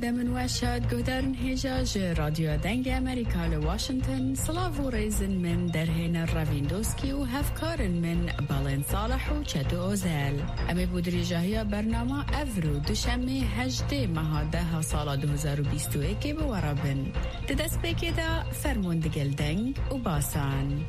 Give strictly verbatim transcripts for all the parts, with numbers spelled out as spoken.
دمن واشاد قدرن هجاج راديو دنگ أمريكا لواشنطن صلافو ريزن من درهن الرافيندوسكي وهفكارن من بالين صالح وشادو أوزال أمي بودري جاهية برنامج أفرو دشمي هجدي مهادها سال دو هزار و بیست و یک بورابن تدس بكدا فرمون دقل دنگ وباسان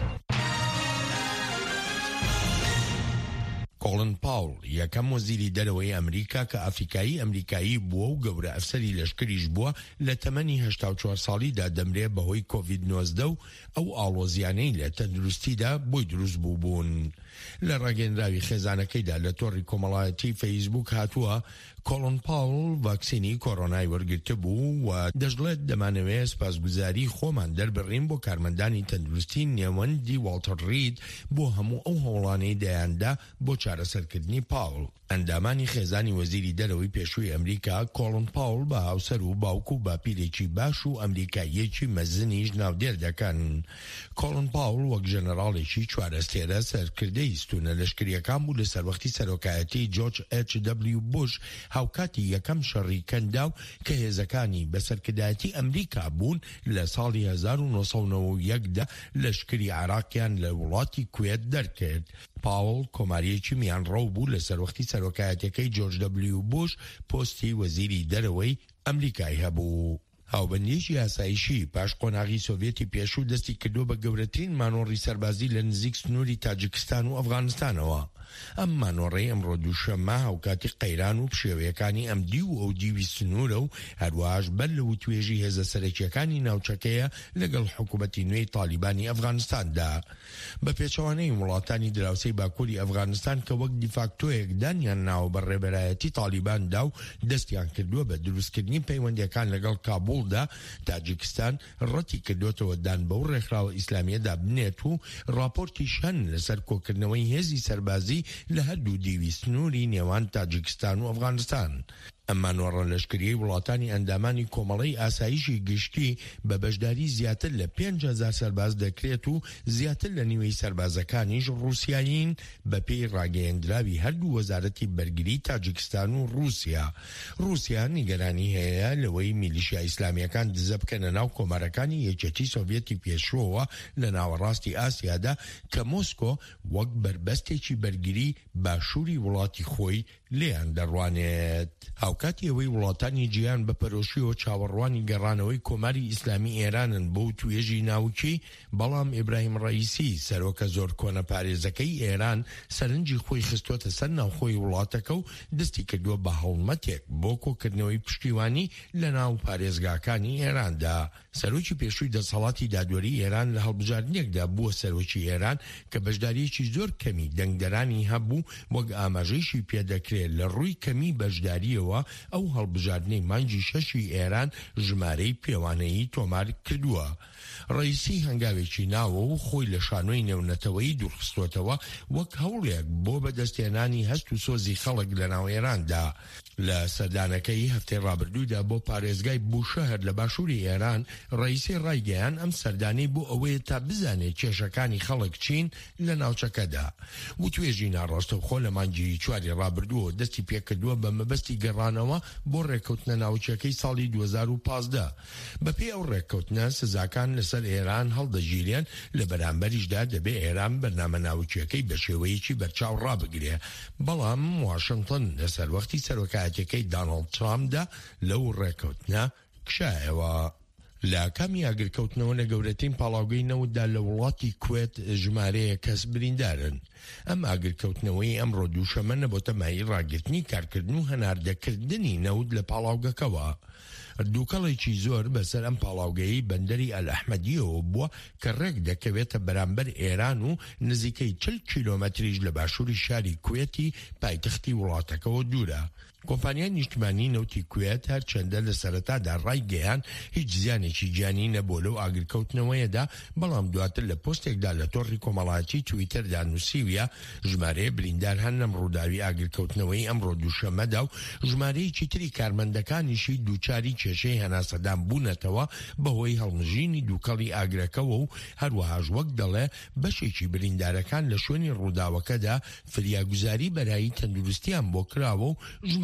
کۆڵن پاوڵ یەکەم وەزیری دەرەوەی ئەمریکا کە ئەفریقایی ئەمریکایی بووە و گەورە ئەفسەری لەشکریش بووە لە تەمەنی هەشتا و چوار ساڵیدا دەمرێ بەهۆی کۆڤید نۆزدە و ئەو ئاڵۆزیانەی لە تەندروستیدا بۆی دروست بوو بوون. لە ڕاگەندراوی خێزانەکەیدا لە تۆڕی کۆمەڵایەتی فەیسبوک هاتووە کۆڵن پاوڵ ڤاکسینی کۆڕۆنای وەرگرتە بوو و دەژڵێت دەمانەوێت سپاسگوزاری خۆمان دەربڕین بۆ کارمەندانی تەندروستی نێوەندی والتەر ڕید بۆ هەموو ئەو هەوڵانەی دەیاندا بۆ چارەسەرکردنی پاوڵ. ئەندامانی خێزانی وەزیری دەرەوەی پێشووی ئەمریکا کۆڵن پاوڵ بە هاوسەر و باوکو و باپیرێکی باش و ئەمریکاییەکی مەزنیش ناودێر دەکەن. کۆڵن پاوڵ وەک ژەنەڕاڵێکی چوارەستێرە سەرکردەی ستونە لەشکریەکان بوو لە سەروەختی سەرۆکایەتی جۆرج ئەچ دەبلیو بوش هاوکاتی یەکەم شەڕی کەندا و کە هێزەکانی بەسەرکردایەتی ئەمریکا بوون لە ساڵی هەزار و نۆ سەد و نۆ و یەکدا لەشکری عێراقیان لە وڵاتی کوێت دەرکرد. پاوڵ کۆماریەکی میانڕەو بوو لە سەروەختی سەرۆکایەتەکەی جۆرج دەبلیو بوش پۆستی وەزیری دەرەوەی ئەمریکای هەبوو. هاوبەندیەکی یاساییشی پاش قۆناغی سۆڤێتی پێشوو دەستی کردو بە گەورەترین مانۆڕی سەربازی لە نزیک سنووری تاجیکستان و ئەفغانستانەوە. ئەم مانۆڕەی ئەمڕۆ دووشەممە هاوکاتی قەیران و پشێوەیەکانی ئەم دی و ئەو دیوی سنوورە و هەروەهاش بەر لە وتوێژی هێزە سەرەکیەکانی ناوچەکەیە لەگەڵ حکوومەتی نوێی تالیبانی ئەفغانستاندا. بە پێچەوانەی وڵاتانی دراوسەی باکووری ئەفغانستان کە وەک دیفاکتۆیەک دانیان ناوە بە ڕێبەرایەتی تالیباندا و دەستیان کردووە بە دروستکردنی پەیوەندیەکان لەگەڵ کابوڵدا، تاجیکستان ڕەتی کردوتەوە دان بەو ڕێکخراوە ئیسلامیەدا بنێت و راپۆرتی شەن لەسەر کۆکردنەوەی هێزی سەربازی لە هەردوو دیوی سنووری نێوان تاجیکستان و ئەفغانستان. ئەمما نۆڕە لەشکریەی وڵاتانی ئەندامانی کۆمەڵەی ئاسایشی گشتی بە بەشداری زیاتر لە پێنج هەزار سەرباز دەکرێت و زیاتر لە نیوەی سەربازەکانیش ڕووسیایین بە پێی ڕاگەیەندراوی هەردوو وەزارەتی بەرگری تاجیکستان و رووسیا. رووسیا نیگەرانی هەیە لەوەی میلیشیا ئیسلامیەکان دزە بکەنە ناو کۆمارەکانی یەکێتی سۆڤێتی پێشووەوە لە ناوەڕاستی ئاسیادا کە مۆسکۆ وەک بربەستێکی بەرگری باشووری وڵاتی خۆی لێیان دەڕوانێت. هاوکاتی ئەوەی وڵاتانی جیهان بە پەرۆشیەوە چاوەڕوانی گەڕانەوەی کۆماری ئیسلامی ئێرانن بۆ توێژی ناوچی، بەڵام ئیبراهیم ڕەئیسی سەرۆکە زۆر کۆنە پارێزەکەی ئێران سەرنجی خۆی خستۆتە سەر ناوخۆی وڵاتەکە و دەستی کردووە بە هەوڵمەتێک بۆ کۆکردنەوەی پشتیوانی لە ناو پارێزگاکانی ئێراندا. سەرۆکی پێشووی دەسەڵاتی دادوەری ئێران لە هەڵبژاردنێکدا بووە سەرۆکی ئێران کە بەشداریەکی زۆر کەمی دەنگدەرانی هەبوو وەک ئاماژەیشی پێدەکرێت لە ڕووی کەمی بەشداریەوە ئەو هەڵبژاردنەی مانگی شەشی ئێران ژمارەی پێوانەیی تۆمار کردووە. ڕەئیسی هەنگاوێکی ناوە و خۆی لە شانۆی نێونەتەوەی دوورخستوتەوە وەک هەوڵێک بۆ بەدەستێنانی هەست و سۆزی خەڵک لە ناو ئێراندا. لە سەردانەکەی هەفتەی ڕابردوودا بۆ پارێزگای بوشەهر لە باشووری ئێران، ڕەئیسی ڕایگەیان ئەم سەردانەی بۆ ئەوەیە تا بزانێت کێشەکانی خەڵک چین لە ناوچەکەدا. وتوێژی ناڕاستەوخۆ لە مانگی چواری ڕابردووە دەستی پێکردووە بە مەبەستی گەڕانەوە بۆ ڕێککەوتنە ناوچەکەی ساڵی دوو هەزار و پانزدە. بەپێی ئەو ڕێککەوتنە سزاکان لەسەر ئێران هەڵدەگیرێن، لە بەرامبەریشدا دەبێ ئێران بەرنامە ناوچیەکەی بە شێوەیەکی بەرچاو ڕابگرێ. بەڵام واشنگتن لەسەر وەختی سەرۆکایەتەکەی داناڵد ترامپدا لەو ڕێککەوتنە کشایەوە. لە کامی ئاگرکەوتنەوە لە گەورەترین پاڵاوگەی نەوتدا لە وڵاتی کوێت ژمارەیە کەس بریندارن. ئەم ئاگرکەوتنەوەی ئەمڕۆ دووشەمە نەبۆتە مای ڕاگرتنی کارکردن و هەناردەکردنی نەوت لە پاڵاوگەکەوە. دووکەڵێکی زۆر بەسەر ئەم پاڵاوگەیی بەندەری ئەلئەحمەدیەوە بووە کە ڕێک دەکەوێتە بەرامبەر ئێران و نزیکەی چل کیلۆمەتریش لە باشووری شاری کوێتی پایتەختی وڵاتەکەەوە دوورە. کۆمپانیای نیشتمانی نەوتی کوێت هەر چەندە لە سەرەتادا ڕایگەیان هیچ زیانێکی گیانی نەبووە لەو ئاگرکەوتنەوەیەدا، بەڵام دواتر لە پۆستێکدا لە تۆڕی کۆمەڵایەتی تویتەردا نووسیویە ژمارەیە بریندار هەن لەم ڕووداوی ئاگرکەوتنەوەی ئەمڕۆ دووشەمەدا و ژمارەیەکی تری کارمەندەکانیشی دووچاری کێشەی هەناسەدان بوونەتەوە بەهۆی هەڵمژینی دووکەڵی ئاگرەکەەوە و هەروەهاش وەک دەڵێ بەشێکی بریندارەکان لە شوێنی ڕووداوەکەدا فریاگوزاری بەرایی تەندروستیان بۆ کراوە و ژمارە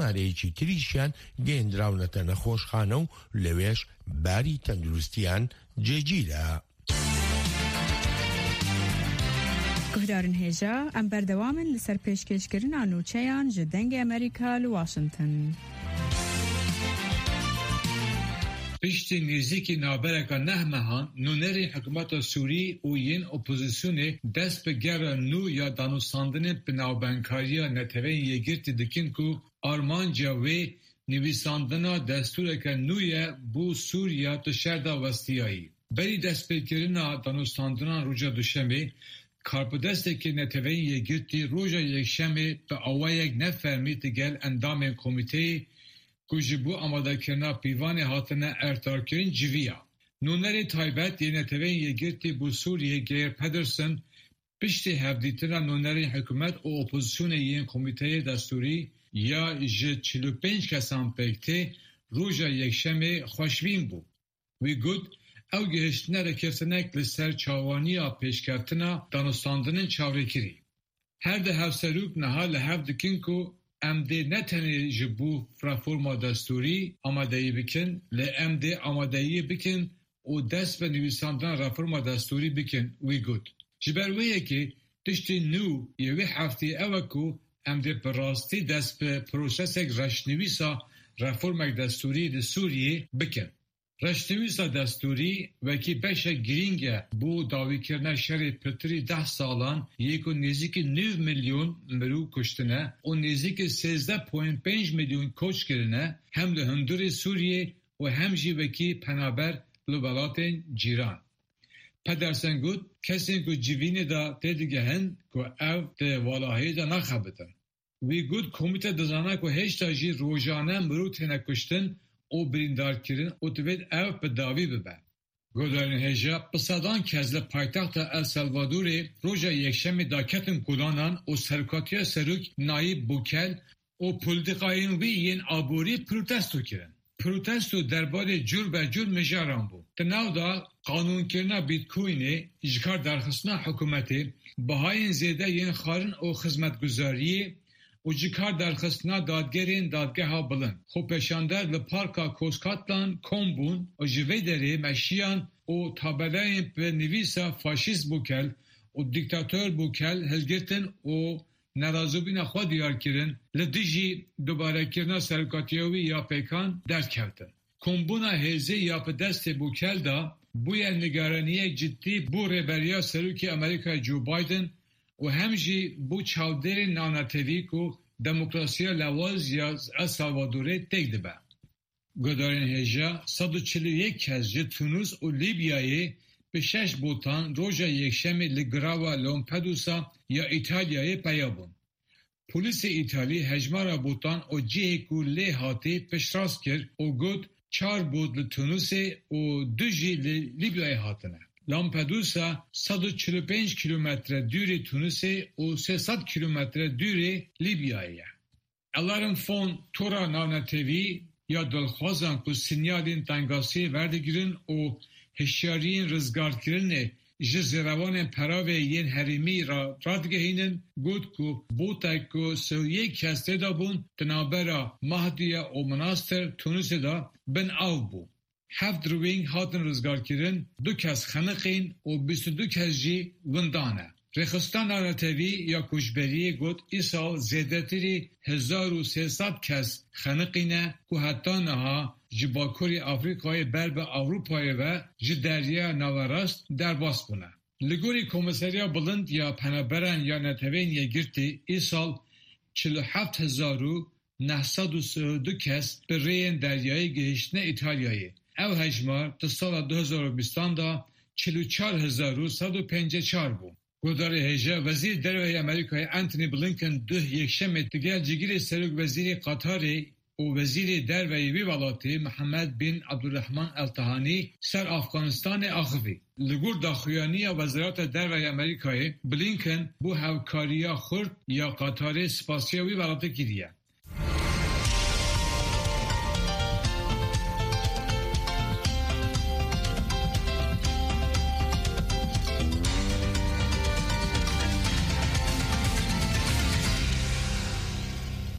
ژمارەیەکی تریشیان گەیەندراونەتە نەخۆشخانە و لەوێش باری تەندروستیان جێگیرە. گهدارن هێژا ئەم بەردەوامن لەسەر پێشکەشکردنا نوچەیان ji dengê Amerîka li Washington. Piştî nêzîkî nabereka neh mehan nûnerên hikûmeta Sûrî û yên opozisyonê dest bi gera nû ya danûstandinê bi navbendkariya neteweyên yekgirtî dikin ku armanca wê nivîsandina destûreke nû ye bû Sûriya tu şerda westiyayî. Berî destpêkirina danûstandinan roja duşemê, karpidestekê neteweyên yekgirtî roja yekşemê bi awayek nefermî digel endamên komîteyê ku ji bo amadekirina pîvanê hatine ertarkirin civiya. Nûnerê taybet yê neteweyên yekgirtî bû Sûriyê Geir Pedersen piştî hevdîtina nûnerên hikûmet û opozisyonê yên komîteyê destûrî ya ji çil û pênc kesan pêktê roja yekşemê xweşbîn bû. Wî got ew gihiştine rekirtinek li ser çawaniya pêşketina danûstandinên çavrêkirî. Her de hevserûk niha li hev dikin ku em dê ne tenê ji bo reforma destûrî amadeyî bikin, li em dê amadeyî bikin û dest bi nivîsandina reforma destûrî bikin, wî got. Ji ber wê yekê tiştê nû yê wê heftê ew e ku em dê bi rastî dest bi prosesek reşnivîsa reformek destûrî di Sûriyê bikin. Reşnivîsa destûrî wekî beşek girîng e bû dawîkirina şerê pirtirî deh salan yê ku nêzîkî nîv milyon mirov kuştine û nêzîkî sêzdeh point pênc milyon koç kirine hem li hundirê Sûriyê û hem jî wekî penaber li welatên cîran. Pedersen got kesên ku civînê da tê digehin ku ev di walahiyê de naxebitin. Wî got komîte dizane ku hêşta jî rojane mirov têne kuştin û birîndarkirin û divêt ev bi dawî bibe. Godarên hêja bi sedan kez li paytexta El Salvadorê roja yekşemê da ketin kulanan û serokatiya Serok Nayib Bukele û polîtikayên wî yên aborî protesto kirin. Protesto derbarê cur be cur mijaran bû. Di nav da qanûnkirina Bitcoinê ji kar derxistina hikûmetê, bihayên zêde yên xwarin û xizmetguzariyê û ji kar derxistina dadgerên dadgeha bilind. Xwepeşander li parka Koskatlan kom bûn û ji vê derê meşiyan û tabelayên bi nivîsa faşîst Bukele û dîktatör Bukele hilgirtin û nerazîbûna xwe diyar kirin, li dijî dubarekirina serokatiya wî ya pêkan derkevtin. Kombûna hêzê ya bi destê Bukele da bûye nigaraniyek ciddî bû rêberiya Serokê Amerîkayê Joe Biden û hem jî bû çavdêrên nanetevî ku demokrasiya lewaz ya El Salvadorê têk dibe. Godarên hêja sed û çil û yek kes ji Tunus û Libyayê bi şeş botan roja yekşemê li girava Lampedusa ya İtalyayê peya bûn. Polîsê Îtalî hejmara botan û cihê ku lê hatî piştrast kir û got çar bot li Tunusê û du jî li Libyayê hatine. Lampedusa sed û çil û pênc kilometre dûrê Tunusê û sê sed kilometre dûrê Libyayê ye. Elarên fon tora navnetevî ya dilxwazan ku sinyalên tengasiyê werdigirin û hişyariyên rizgarkirinê ji zêrevanên peravê yên herêmî ra radigihînin got ku botek ku sêyê kes têda bûn di navbera Mahdiya û Monastir Tunusê da bin av bû. Heft rûvîng hatin rizgarkirin, du kes xeniqîn û bîst û du kes jî windan e. Rêxistan Netewî ya Koçberiyê got îsal zêdetirî hezar û sê sed kes xeniqîne ku heta niha ji Bakurê Afrikayê ber bi Ewropayê ve ji Derya Nawerast derbas bûne. Li gorî Komîseriya Bilind ya Penaberan ya Neteweyên Yekgirtî îsal çil û heft hezar û neh sed û sih û du kes bi rêyên deryayê gihîştine İtalyayê. Ev hejmar di sala du hezar û bîstan da çil û çar hezar û sed û pêncî çar bû. Godarê hêja Wezîr Derveyê Amerîkayê Anthony Blinken duh yekşemê digel cigirê Serok Wezîrê Qatarê û Wezîrê Derveyê wî welatê Mihemed bin Abdulrahman El Tehanî ser Afganistanê axivî. Li gor daxuyaniya Wezareta Derveyê Amerîkayê Blinken bû hevkariya xurt ya Qatarê spasiya wî welatê kiriye.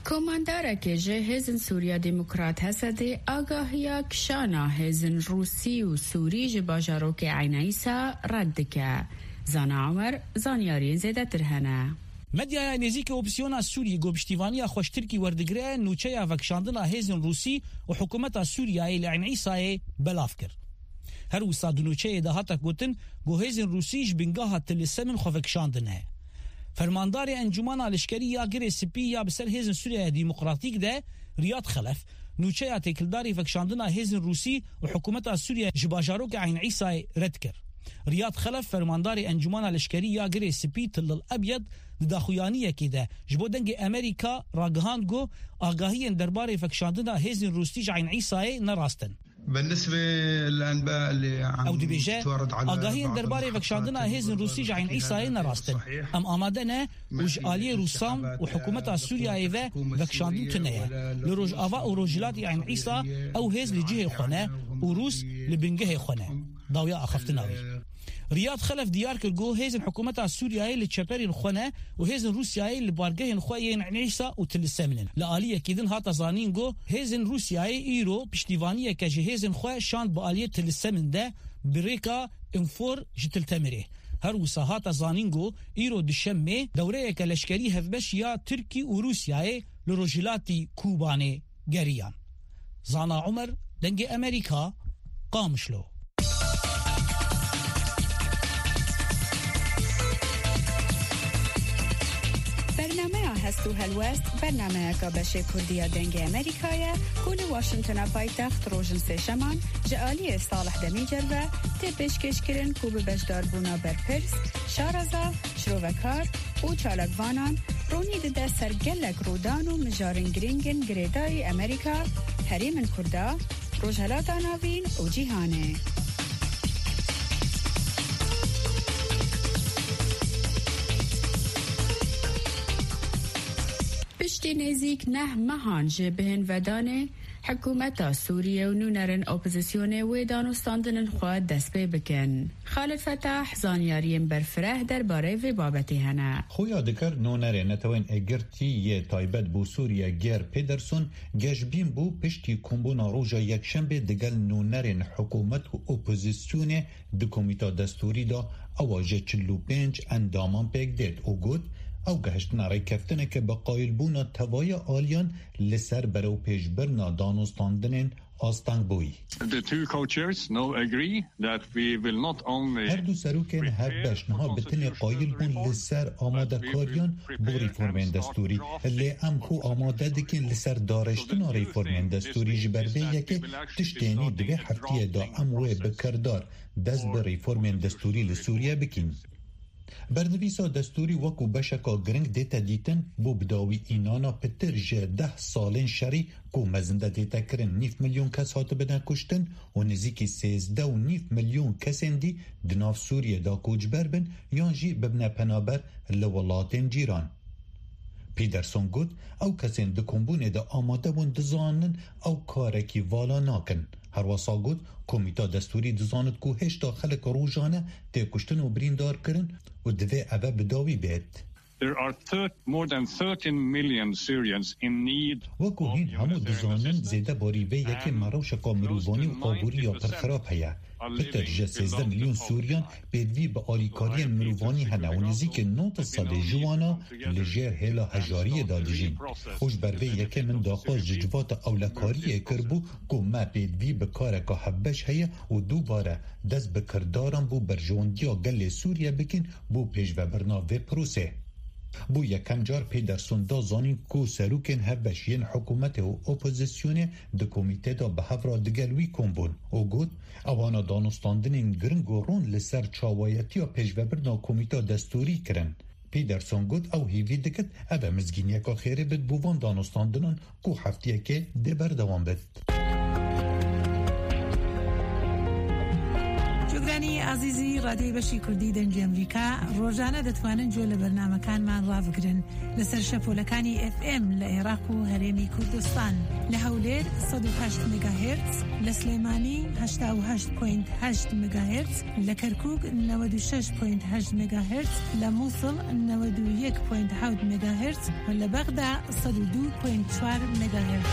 کماندار که جه هزن سوریا دموکرات هسته آگاهیا کشانا هزن روسی و سوری جباجارو که عینیسا رد که زان عمر زانیارین زیده ترهنه. مدیا نزیک اپسیون سوریه گوبشتیوانی خوشترکی وردگره نوچه وکشاندنا هزن روسی و حکومت سوریه لعن عیسای بلاف کرد. هر وسط نوچه ده هاتا گوتن گو هزن روسیش بنگاه تلسمن خوفکشاندنه. فرماندار انجمن لشکری یا گری سپی یا بسر هزن سوریه دموکراتیک ده ریاض خلف نوچه تکلداری فکشاندنا هزن روسی و حکومت سوریه جباجارو که عین عیسای رد کرد. ریاض خلف فرماندار انجمن لشکری یا گری سپی تل الابيض داخویانیه که ده جبو دنگ امریکا راگهان گو آگاهی درباره فکشاندنا هزن روسی عین عیسای نراستن. بالنسبة للأنباء اللي عم تورد على آگاهی درباره فکشاندنا هزن روسی عین عیسای نراستن. ام آمادنه وج آلی روسام و حکومت سوریا ایوه فکشاندن تنه. لروج آوا و روجلات عین عیسا او هز لجهه خونه و روس لبنگه خونه. داویا اخفتناوی. ریاض خلف دیار کرد گو هزن حکومت سوریایی لچپری الخونه و هزن روسیایی لبارگه الخوی نعیسا و تلسمنن لآلیه کیدن هاتا زانین گو هزن روسیایی ایرو پشتیوانیه که جه هزن خوی شاند با آلیه تلسمن ده بریکا انفور جتل تمره هر وسا هاتا زانین گو ایرو دشمه دوره که لشکری هفبش یا ترکی و روسیایی لروجلاتی کوبانه گریان. زانا عمر دنگ امریکا قامشلو. هستو هلوست برنامه که بشه کردیا دنگ امریکایه کل واشنطن پایتخت روشن سشمان جعالی صالح دمیجر و تپش کشکرین کوب بشدار بونا برپرس شارزا شروکار و چالکوانان رونی ده سرگلک رودان و مجارن گرینگن گریدای امریکا حریم کردا روشهلات آناوین و جیهانه. پشتی نزیک نه مهان جه بهن ودانه حکومت سوریه و نونرن اپوزیسیون و دانستاندن خواهد دست پی بکن. خالد فتح زانیاریم برفره در باره و بابتی هنه. خویا دکر نونرن نتوین اگرتی یه تایبت بو سوریه گر پیدرسون گشبین بو پشتی کمبونا روژا یک شنبه دگل نونرن حکومت و اپوزیسیون دو کمیتا دستوری دا اواجه چلو پنج اندامان پیک دید او گود او گهشت ناری کفتنه که با قایل بونا توای آلیان لسر برو پیش برنا دانستاندنین آستانگ بوی. The two co-chairs now agree that we will not only هر دو سروکن هر بشنها بتنه قایل بون لسر آماده کاریان بو ریفورمین دستوری اللي ام خو آماده دکن لسر دارشتنا ریفورمین دستوری جبرده یکه تشتینی دوه هفتیه دا اموه بکردار دست به ریفورمین دستوری لسوریه بکن. بردویسا دستوری وکو بشکا گرنگ دیتا دیتن بو بداوی اینانا پتر جه ده سالین شری کو مزنده دیتا کرن نیف میلیون کس هاتو بدن کشتن و نزیکی سیزده و نیف میلیون کسین دی دناف سوریه دا کوچبر بن یان جی ببنه پنابر لولاتین جیران. پیدرسون گود او کسین دکنبونه دا آماده بون دزانن او کارکی والا ناکن. هر واسا گود کمیتا دستوری دزاند کو هشتا خلق روزانه تی کشتن و بریندار کرن و دوی اوه بداوی بید. There are thirty, more than thirteen million Syrians in need. وکو هین همو دزانن زیده باری وی یکی مروشکا مروبانی و آبوری یا پرخراب هیا. پتر جه سیزده میلیون سوریان بدوی به آلیکاری مروبانی هنه و نزیک نوت ساده جوانا لجر هیلا هجاری دادجین. خوش بروی یکی من داخل ججوات اولکاری کربو که ما بدوی به کارکا حبش هیا و دوباره دست بکردارم بو برجوندیا گل سوریه بکن بو پیش و برناوه پروسه. بو یکم جار پیدرسون دا زانین کو سروکن هبشین حکومت و اپوزیسیون ده کمیته دا به هفرا دگلوی کنبون او گود اوانا دانستاندنین گرنگ و رون لسر چاوایتی و پیشوبرنا کمیته دستوری کرن. پیدرسون گود او هیوی دکت او مزگینی که خیره بد بوان دانستاندنان کو هفتیه که ده بردوان بد. بیسەرگانی عزیزی ڕادیۆی بەشی کوردی دەنگی ئەمریکا ڕۆژانە دەتوانن گوێ لە بەرنامەکانمان ڕابگرن لەسەر شەپۆلەکانی ئف ئێم لە عێراق و هەرێمی کوردستان لە هەولێر سەد و هەشت مگاهێرتز، لە سلێمانی هەشتا و هەشت و هەشت مگاهێرتز، لە کەرکووک نەوەد و شەش و هەشت مگاهێرتز، لە مووسڵ نەوەد و یەک و هەفت مگاهێرتز و لە بەغدا سەد و دوو و چوار مگاهێرتز.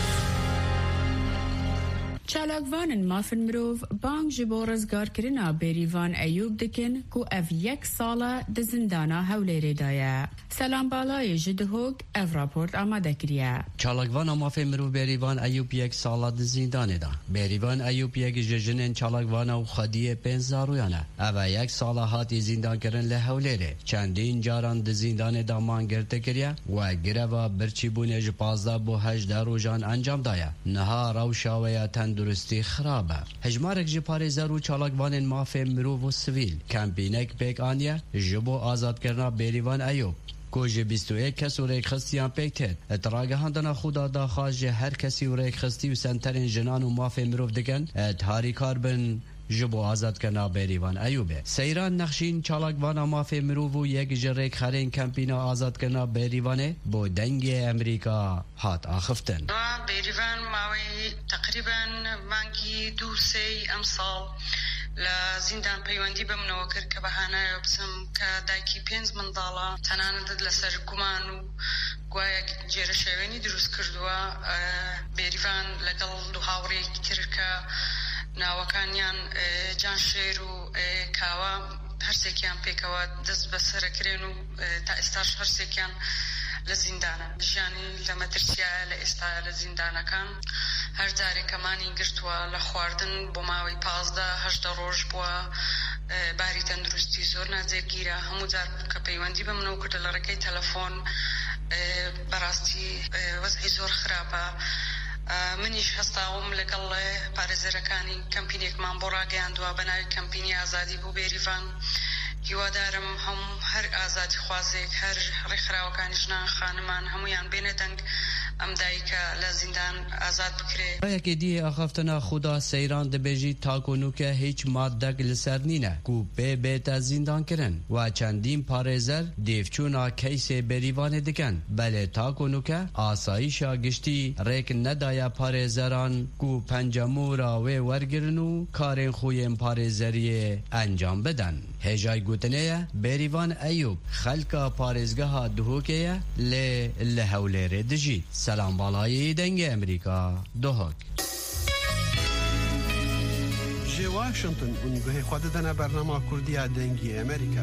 چالاکوانن مافن مروف بانگ جبو رزگارکرنا بریوان ایوب دکن کو اف یک ساله د زندانا هولیری دایه. سلام بالای جدهوگ اف راپورت آماده کریه. چالاکوان مافن مروف بریوان ایوب یک ساله د زندانه دا. بریوان ایوب یک ججنن چالاکوان و خدیه پنزارویانه. اف یک ساله هاتی زندان کرن لهولیری. چندین جاران د زندان دا مانگرده کریه و گروا برچی بونج پازده بو هجده روزان انجام دایه. نها روشاویا تند درستی خرابه. هجمارک جپاره زرو چالاکوان مافه مروف و سویل کمپینک پیک آنیه جبو آزاد کرنا بریوان ایوب کوژ بیست و یک کس و ریک خستیان پیک تید. اتراغه هندنا خدا دا خواج هر کسی و ریک خستی و سنترین جنان و مافه مروف دکن اتحاری کاربن جبو آزاد کنا بریوان ایوبه. سیران نخشین چالاکوان مافه مروف و یک جریک خرین کمپینا آزاد کنا بریوانه بو دنگ امریکا هات آخفتن. بریوان ماوی تقریبا مانگی دو سی امسال لزندان پیوندی بمنەوە کرد کە بەهانایە بچم کە دایکی پێنج منداڵە تەنانەت لەسەر گومان و گوایە جێرە شێوێنی دروست کردووە. بێریڤان لەگەڵ دوو هاوڕێیەکی تر کە ناوەکانیان جان شێر و کاوە هەرسێکیان پێکەوە دەست بەسەرەکرێن و تا ئێستاش هەرسێکیان لە زیندانە ژیانی لە مەترسیایە لە ئێستا لە زیندانەکان هەر جارێکەمانی گرتووە لە خواردن بۆ ماوەی پازدە هەشدە ڕۆژ بووە. باری تەندروستی زۆر ناجێگیرە. هەموو جار کە پەیوەندی بمنەوە کردە لە ڕێگەی تەلەفۆن بەڕاستی وەزعی زۆر خراپە. منیش هەستاوم لەگەڵ پارێزەرەکانی کەمپینێکمان بۆ ڕاگەیاندووە بە ناوی کەمپینی ئازادی بۆ بێریڤان. هیوادارم هەموو هەر ئازادی خوازێک هەر ڕێکخراوەکانی ژنان خانمان هەمویان بێنە دەنگ ئەم دایکە لە زیندان ئازاد بکرێ. ڕێیەکی دیێ ئەخەفتنە خودا سەیران دەبێژی تاکۆنوکە هیچ مادەک لەسەر نینە کو پێ بێتە زیندانکردن و چەندین پارێزەر دێفچوونا کەیسێ بەریڤانێ دکەن. بەلێ تاکۆنوکە ئاساییشا گشتی ڕێک نەدایە پارێزەران کو پەنجەمورا وێ وەرگرن و کارێن خوێن پارێزەریێ ئەنجام بدەن. هێژای گوتنەیە بێریڤان ئەیوب خەلکە پارێزگەها دهۆکەیە لێ لە هەولێرێ دژیت. سلام بالایی دنگ امریکا دوهک. جی واشنطن اونگوه خود دنه برنامه کردی دنگی امریکا.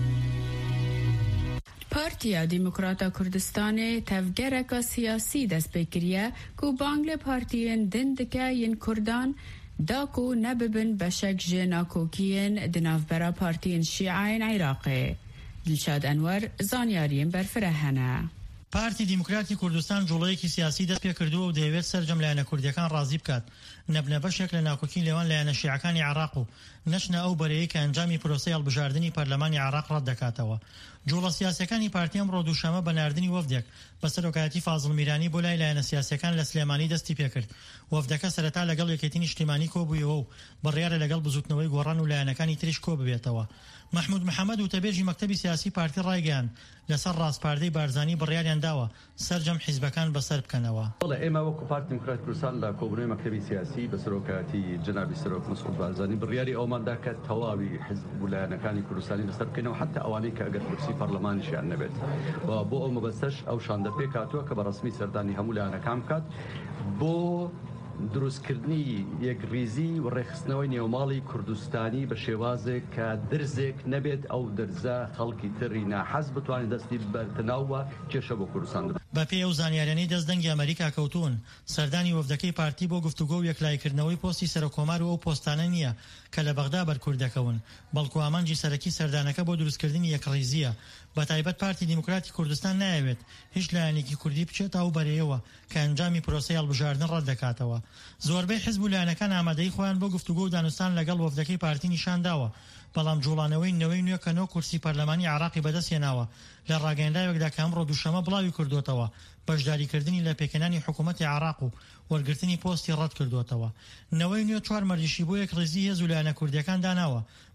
پارتیا دیموکراتا کردستان تفگرک سیاسی دست بکریه کو بانگل پارتیین دندکه ین کردان داکو نببن بشک جناکوکین دنافبرا پارتیین شیعین عراقی. دلشاد انور زانیاریم برفرهنه. پارتی دیموکراتی کوردستان جوڵەیەکی سیاسی دەست پێ کردووە و دەیەوێت سەرجەم لایەنە کوردیەکان ڕازی بکات نەبنە بەشێک لە ناکۆکین لێوان لایەنە شیعەکانی عێراق و نەچنە ئەو بەرەیەی کە ئەنجامی پرۆسەی هەڵبژاردننی پەرلەمانی عێراق ڕەت دەکاتەوە. جوڵە سیاسیەکانی پارتی ئەمڕۆ دووشەمە بە ناردنی وەفدێک بە سەرۆکایەتی فازڵ میرانی بۆ لای لایەنە سیاسیەکان لە سلێمانی دەستی پێکرد. وەفدەکە سەرەتا لەگەڵ یەکێتی نیشتیمانی کۆبوویەوە و بڕیارە لەگەڵ بزوتنەوەی گۆڕان و لایەنەکانی تریش کۆ ببێتەوە. محمود محەممەد و تەبێژی مەکتەبی سیاسی پارتی ڕایگەیان لەسەر ڕاستپاردەی بارزانی بڕیاریان داوە سەرجەم حیزبەکان بەسەر بکەنەوە. ئێمە وەکو پارتی دیموکراتی کوردستان لە کۆبوونەوەی مەکتەبی سیاسی بە سەرۆکایەتی جنابی سەرۆک مەسعود بارزانی بڕیاری ئەوماندا کە تەواوی حیزب و لایەنەکانی کوردستانی لەسەر بکەنەوە حتا ئەوانەی کە ئەگەر کورسی پەرلەمانیشیان نەبێت و بۆ ئەو مەبەستەش ئەو شاندە پێ کاتووە کە بە ڕەسمی سەردانی هەموو لایەنەکان بکات بۆ دروستکردنی یەک ریزی و ڕێخستنەوەی نێوماڵی کوردستانی بە شێوازێک کە درزێک نەبێت ئەو دەرزە خەڵکی تری ناحەز بتوانێت دەستی بەرتەناوە کێشە بۆ کوردستان بێت. بە پێ ئەو زانیاریانەی دەستدەنگی ئەمریکا کەوتون سەردانی وەفدەکەی پارتی بۆ گفتوگۆ و یەکلایکردنەوەی پۆستی سەرۆکۆمار و ئەو پۆستانە نییە کە لە بەغدا بەرکورد دەکەون بەڵکو ئامانجی سەرەکی سەردانەکە بۆ دروستکردنی یەک ڕیزیە. بە تایبەت پارتی دیموکراتی کوردستان نایەوێت هیچ لایەنێکی کوردی بچێت ئەو بەرەیەوە کە ئەنجامی پرۆسەی هەڵبژاردن ڕەت دەکاتەوە. زۆربەی حیزب و لایەنەکان ئامادەی خۆیان بۆ گفتوگۆ و دانوستان لەگەڵ وەفدەکەی پارتی نیشان داوە بەڵام جوڵانەوەی نەوەی نوێ کە نۆ کورسی پەرلەمانی عێراقی بەدەستهێناوە لە ڕاگەیەندراوێکدا کە ئەمڕۆ دووشەمە بڵاوی کردوتەوە بەشداریکردنی لە پێکەنانی حکوومەتی عێراق و وەرگرتنی پۆستی ڕەت کردوتەوە. نەوەی نوێ چوار مەرجشی بۆ یەک ڕێزی هێز و لایەنە کوردیەکان داناوە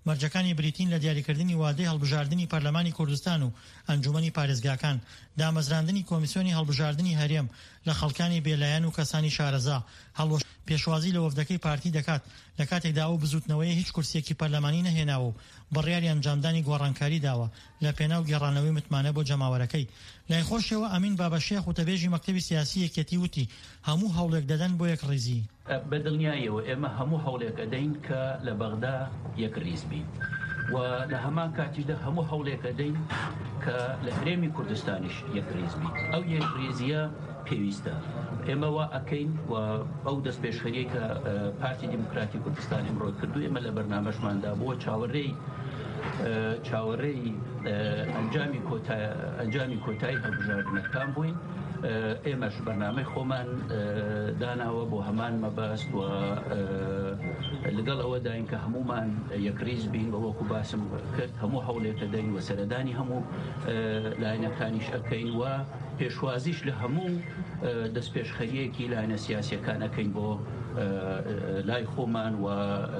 مەرجەکانی بریتین لە دیاریکردنی وادەی هەڵبژاردننی پەرلەمانی کوردستان و ئەنجومەنی پارێزگاکان، دامەزراندنی کۆمیسیۆنی هەڵبژاردننی هەرێم لە خەڵکانی بێلایەن و کەسانی شارەزا، هەڵوەش پێشوازی لە وەفدەکەی پارتی دەکات لە کاتێکدا ئەو بزوتنەوەی هیچ کورسیەکی پەرلەمانی نەهێناوە و بڕیاری ئەنجامدانی گۆڕانکاری داوە لە پێناو گێڕانەوەی متمانە بۆ جەماوەرەکەی. لای خۆشەوە ئەمین بابەشێخ وتەبێژی مەکتەبی سیاسی یەکێتی وتی هەموو هەوڵێک دەدەن بۆ یەک ڕێزی. بەدڵنیایەوە ئێمە هەموو هەوڵێک دەین کە لە بەغدا یەک ڕێز بین و لە هەمان کاتیدا هەموو هەوڵێک دەین کە لە هەرێمی کوردستانیش یەک ڕێز بین. ئەو یەک ڕێزیە پێویستە. ئێمە وا ئەکەین و ئەو دەست پێشخەریەی کە پارتی دیموکراتی کوردستان ئەمڕۆ کردو ئێمە لە بەرنامەشماندا بۆ چاوەڕێی چاوەڕێی ئەنجامی ئەنجامی کۆتایی هەڵبژاردنەکان بووین. ئێمەش بەرنامەی خۆمان داناوە بۆ هەمان مەبەست و لەگەڵ ئەوەداین کە هەمومان یەکریز بین بە وەکو باسم کرد هەموو هەوڵێکە دەین و سەردانی هەموو لایەنەکانیش ئەەکەین و پێشوازیش لە هەموو دەست پێشخەریەکی لایەنە سیاسیەکان ئەەکەین بۆ لای خۆمان و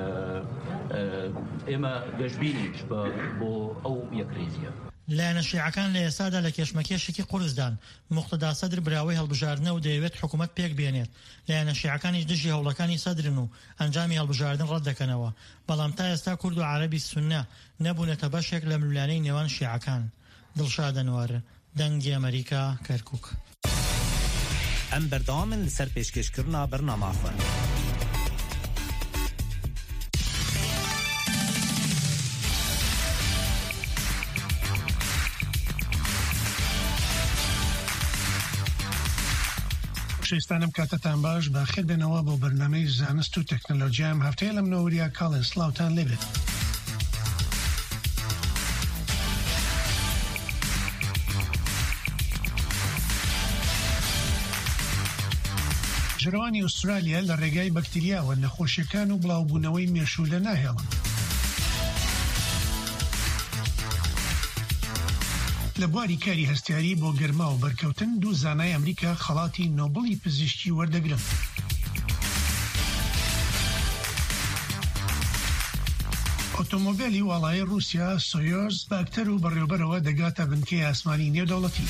ئێمە گەشتبینیش بۆ ئەو یەکریزیە. لایەنە شیعەکان لە ئێستادا لە کێشمەکێشێکی قورسدان. موقتەدا سەدر براوەی هەڵبژاردنە و دەیەوێت حکوومەت پێک بێنێت. لایەنە شیعەکانیش دژی هەوڵەکانی سەدرن و ئەنجامی هەڵبژاردن ڕەت دەکەنەوە. بەڵام تا ئێستا کورد و عەرەبی سوننە نەبوونەتە بەشێک لە ملوانەی نێوان شیعەکان. دڵشاد ئەنوەر، دەنگی ئەمریکا، کەرکووک. ئەم بەردەوامن لەسەر پێشکەشکردنا بەرنامەخۆ. خۆشەویستانم کاتتان باش بەخێر بێنەوە بۆ بەرنامەی زانست و تەکنۆلۆژیام هەفتەیە لەم نەوەریە کاڵێن سڵاوتان لێبێت. ژێرەوانی ئوسترالیا لە ڕێگای بەکتریاوە نەخۆشیەکان و بڵاوبوونەوەی مێشولە ناهێڵن. لە بواری کاری هەستیاری بۆ گەرما و بەرکەوتن دوو زانای ئەمریکا خەڵاتی نۆبڵی پزیشکی وەردەگرن. ئۆتۆمۆبیلی وڵایی رووسیا سۆیۆز باکتەر و بەڕێوەبەرەوە دەگاتە بنکەی ئاسمانی نێودەوڵەتی.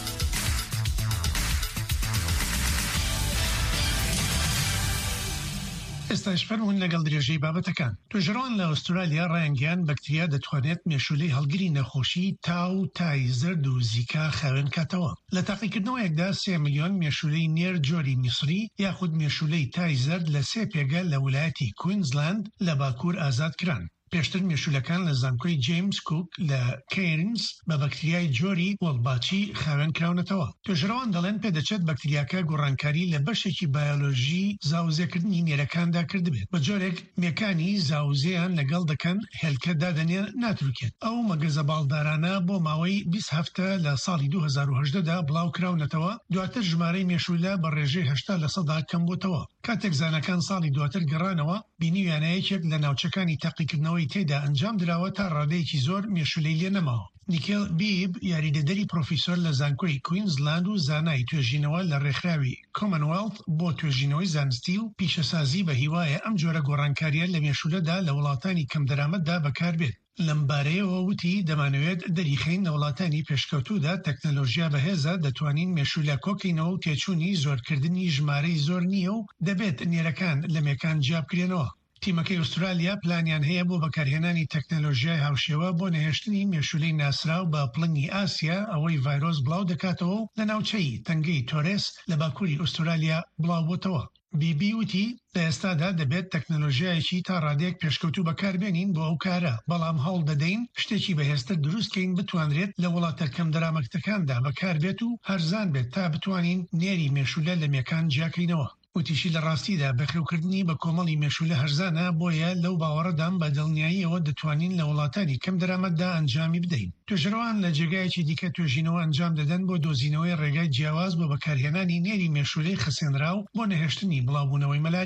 ئێستاش فەرمونون لەگەڵ درێژەی بابەتەکان. توێژەڕەوان لە ئوسترالیا ڕایانگەیان بەکتریا دەتوانێت مێشولەی هەڵگری نەخۆشی تاو تای زرد و زیکا خاوێن کاتەوە. لە تاقیکردنەوەیەکدا سێ ملیۆن مێشولەی نێر جۆری میسری یاخود مێشولەی تای زرد لە سێ پێگە لە ویلایەتی کوینزلاند لە باکوور ئازاد کران. پێشتر مێشولەکان لە زانکۆی جیمز کوک لە کێرنز بە بەکتریای جۆری وەڵباچی خاوێن کراونەتەوە. توێژەڕەوان دەڵێن پێدەچێت بەکتریاکە گۆڕانکاری لە بەشێکی بایۆلۆژی زاوزێکردنی نێرەکاندا کردبێت. بە جۆرێک مێکانی زاوزێیان لەگەڵ دەکەن هێلکە دادەنێ ناتروکێت. ئەو مەگەزە باڵدارانە بۆ ماوەی بیست هەفتە لە ساڵی دوو هەزار و هەژدە دا بڵاو کراونەتەوە، دواتر ژمارەی مێشولە بە ڕێژەی هەشتا لە سەدا کەم بووتەوە. کاتێک زانەکان ساڵی دواتر گەڕانەوە بینیویانەیەکێک لە ناوچەکانی تاقیکردنەوەی تێدا ئەنجام دراوە تا ڕادەیەکی زۆر مێشولەی لێ نەماوە. نیکێل بیب یاریدەدەری پرۆفیسۆر لە زانکۆی کوینزلاند و زانای توێژینەوە لە ڕێکخراوی کۆمەنوێڵت بۆ توێژینەوەی زانستی و پیشەسازی بە هیوایە ئەم جۆرە گۆڕانکاریە لە مێشولەدا لە وڵاتانی کەم دەرامەتدا بەکاربێت. لەمبارەیەوە وتی دەمانەوێت دەریخین لە وڵاتانی پێشکەوتوودا تەکنەلۆژیا بەهێزە دەتوانین مێشولە کۆکەینەوە و تێچوونی زۆرکردنی ژمارەی زۆر نییە و دەبێت نێرەکان لە مێکان جیابکرێنەوە. تیمەکەی ئوسترالیا پلانیان هەیە بۆ بەکارهێنانی تەکنەلۆژیای هاوشێوە بۆ نەهێشتنی مێشولەی ناسراو بە پڵنگی ئاسیا ئەوەی ڤایرۆس بڵاو دەکاتەوە و لە ناوچەی تەنگەی تۆرێس لە باکووری ئوسترالیا بڵاو بۆتەوە. بیبی وتی لە ئێستادا دەبێت تەکنەلۆژیایەکی تا ڕادەیەک پێشکەوتوو بەکاربێنین بۆ ئەو کارە، بەڵام هەڵ دەدەین شتێکی بەهێزتر دروستکەین بتوانرێت لە وڵاتە کەم دەرامەتەکاندا بەکاربێت و هەرزان بێت تا بتوانین نێری مێشولە لە مێکان جیاکەینەوە. وتیشی لە ڕاستیدا بەخێوکردنی بە کۆمەڵی مێشولە هەرزانە بۆیە لەو باوەڕەدام بە دڵنیاییەوە دەتوانین لە وڵاتانی کەم دەرامەتدا ئەنجامی بدەین. توێژەڕەوان لە جێگایەکی دیکە توێژینەوە ئەنجام دەدەن بۆ دۆزینەوەی ڕێگای جیاواز بۆ بەکارهێنانی نێری مێشولەی خەسێنراو بۆ نەهێشتنی بڵاوبوونەوەی مەلاریا.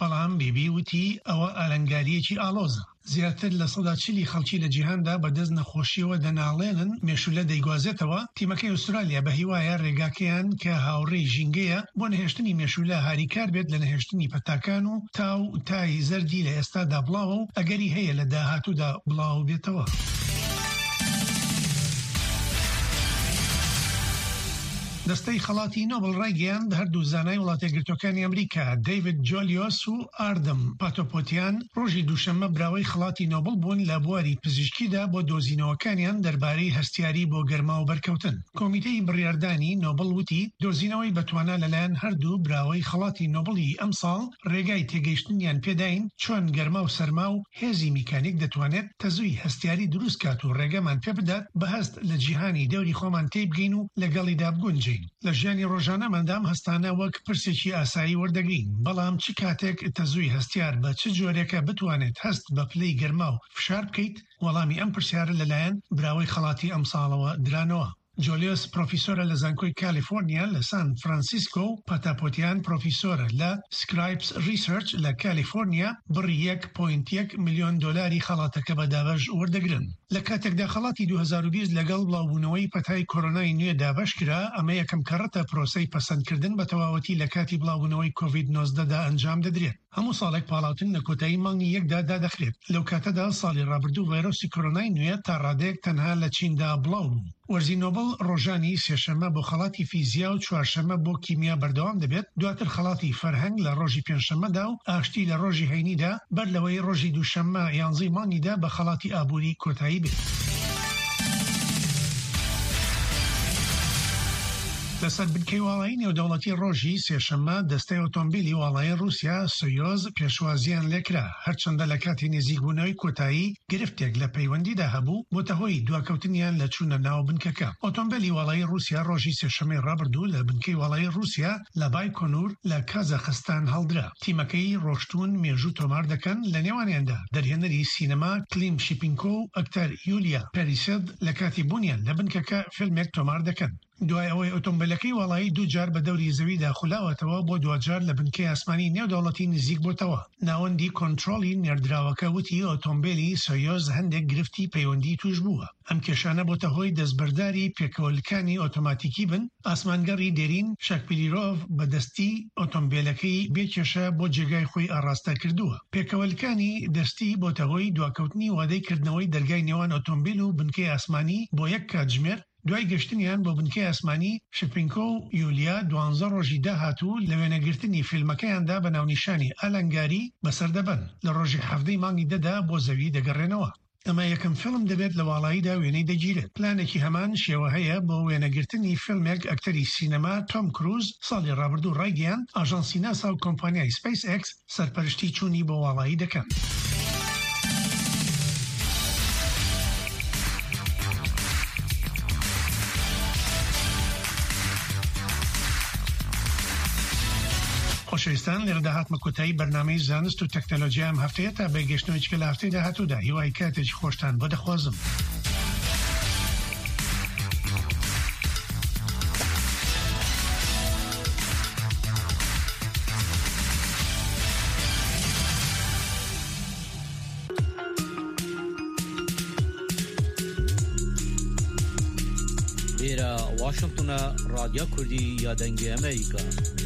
بەڵام بیبی وتی ئەوە ئالەنگاریەکی ئالۆزە. زیاتر لە سەدا چلی خەڵکی لە جیهاندا بەدەست نەخۆشیەوە دەناڵێنن مێشولە دەیگوازێتەوە. تیمەکەی ئوسترالیا بە هیوایە ڕێگاکەیان کە هاوڕێی ژینگەیە بۆ نەهێشتنی مێشولە هاریکار بێت لە نەهێشتنی پەتاکان و تاو تای زەردی لە ئێستادا بڵاوە و ئەگەری هەیە لە داهاتوودا بڵاو بێتەوە. دەستەی خەڵاتی نۆبل ڕایگەیان بە هەردوو زانای وڵاتە گرتوەکانی ئەمریکا دیڤید جۆلیۆس و ئاردەم پاتۆپۆتیان ڕۆژی دووشەممە براوەی خەڵاتی نۆبل بوون لە بواری پزیشکیدا بۆ دۆزینەوەکانیان دەربارەی هەستیاری بۆ گەرما و بەرکەوتن. کۆمیتەی بڕیاردانی نۆبل وتی دۆزینەوەی بەتوانە لەلایەن هەردوو براوەی خەڵاتی نۆبلی ئەم ساڵ ڕێگای تێگەیشتنیان پێداین چۆن گەرما و سەرما و هێزی میکانیک دەتوانێت تەزووی هەستیاری دروست کات و ڕێگەمان پێ بدات بە هەست لە جیهانی دەوری خۆمان تێبگەین و لەگەڵیدا بگونجین. لە ژیانی ڕۆژانەمەندام هەستانە وەک پرسێکی ئاسایی وەردەگرین، بەڵام چ کاتێک تەزووی هەستیار بە چ جۆرێکە بتوانێت هەست بە پلەی گەرما و فشار بکەیت؟ وەڵامی ئەم پرسیارە لەلایەن براوەی خەڵاتی ئەم ساڵەوە درانەوە. جۆلیۆس پرۆفیسۆرە لە زانکۆی کالیفۆرنیا لە سان فرانسیسکۆ و پاتاپۆتیان پرۆفیسۆرە لە سکرایپس ریسەرچ لە کالیفۆرنیا بڕی یەک پۆینت یەک میلیۆن دۆلاری خەڵاتەکە بە دابەش وەردەگرن. لە کاتێکدا خەڵاتی دوو هەزار و بیست لەگەڵ بڵاوبوونەوەی پەتای کۆرۆنای نوێ دابەش کرا، ئەمە یەکەم کەڕەتە پرۆسەی پەسەندکردن بە تەواوەتی لە کاتی بڵاوبوونەوەی کۆڤید نۆزدەدا ئەنجام دەدرێت. هەموو ساڵێک پاڵاوتن لە کۆتایی مانگی یەکدا دادەخرێت. لەو کاتەدا ساڵی ڕابردوو ڤایرۆسی کۆرۆنای نوێ تا ڕادەیەک تەنها لە چیندا بڵاو بوو. وەرزی نۆبل ڕۆژانی سێشەمە بۆ خەڵاتی فیزیا و چوارشەمە بۆ کیمیا بەردەوام دەبێت، دواتر خەڵاتی فەرهەنگ لە ڕۆژی پێنجشەمەدا و ئاشتی لە ڕۆژی هەینیدا بەر لەوەی ڕۆژی دووشەممە یانزەی مانگیدا بە خەڵاتی ئابووری کۆتایی بێت. لەسەر بنکەی واڵایی نێودەوڵەتی ڕۆژی سێشەممە دەستەی ئۆتۆمبیلی واڵایی رووسیا سۆیۆز پێشوازیان لێکرا، هەرچەندە لە کاتی نزیکبوونەوەی کۆتایی گرفتێک لە پەیوەندیدا هەبوو بۆتە هۆی دواکەوتنیان لە چوونە ناو بنکەکە. ئۆتۆمبیلی واڵایی رووسیا ڕۆژی سێشەمەی ڕابردوو لە بنکەی واڵایی رووسیا لە بایکۆنور لە کازاخستان هەڵدرا. تیمەکەی ڕۆشتون مێژوو تۆمار دەکەن، لە نێوانیاندا دەرهێنەری سینەما کلیم شیپینکۆ و ئەکتەر یولیا پەریسێد لە کاتی بوونیان لە بنکەکە فیلمێک تۆمار دەکەن. دوای ئەوەی ئۆتۆمبیلەکەی وڵایی دووجار بە دەوری زەویدا خولاوەتەوە بۆ دوجار لە بنکەی ئاسمانی نێودەوڵەتی نزیک بۆتەوە. ناوەندی کۆنتڕۆلی نێردراوەکە وتی ئۆتۆمبیلی سۆیۆز هەندێک گرفتی پەیوەندی توش بووە. ئەم کێشانە بۆتە هۆی دەستبەرداری پێکەوەلکانی ئۆتۆماتیکی بن. ئاسمانگەڕی دێرین شاکپیلیرۆڤ بەدەستی ئۆتۆمبیلەکەی بێکێشە بۆ جێگای خۆی ئاڕاستە کردووە. پێکەوەلکانی دەستی بۆتە هۆی دواکەوتنی وادەیکردنەوەی دەرگای نێوان ئۆتۆمبیل و بنکەی ئاسمانی بۆ یەک کاتژمێر. دوای گەشتنیان بۆ بنکەی ئاسمانی، شپینکۆ و یولیا دوانزە ڕۆژی داهاتوو لە وێنەگرتنی فیلمەکەیاندا بە ناونیشانی ئالەنگاری بەسەردەبن. لە ڕۆژی هەفتەی مانگی دەدا بۆ زەوی دەگەڕێنەوە. ئەمە یەکەم فیلم دەبێت لە واڵاییدا وێنەی دەگیرێت. پلانێکی هەمان شێوە هەیە بۆ وێنەگرتنی فیلمێک ئەکتەری سینەما تۆم کروز ساڵی ڕابردوو ڕایگەیان ئاژانسی ناسا و کۆمپانیای سپیس ئێکس سەرپەرشتی چوونی بۆ واڵایی دەکەن. خۆشەویستان، لێرە داهاتمە کۆتایی بەرنامەی زانست و تەکنۆلۆژیا ئەم هەفتەیە تا بەگەشتنەوەیەکە لە هەفتەی داهاتوودا. هیوای کاتێکی خۆشتان بۆ دەخوازم. لێرە واشنگتنە رادیۆ کوردی یادەنگی ئەمریکا.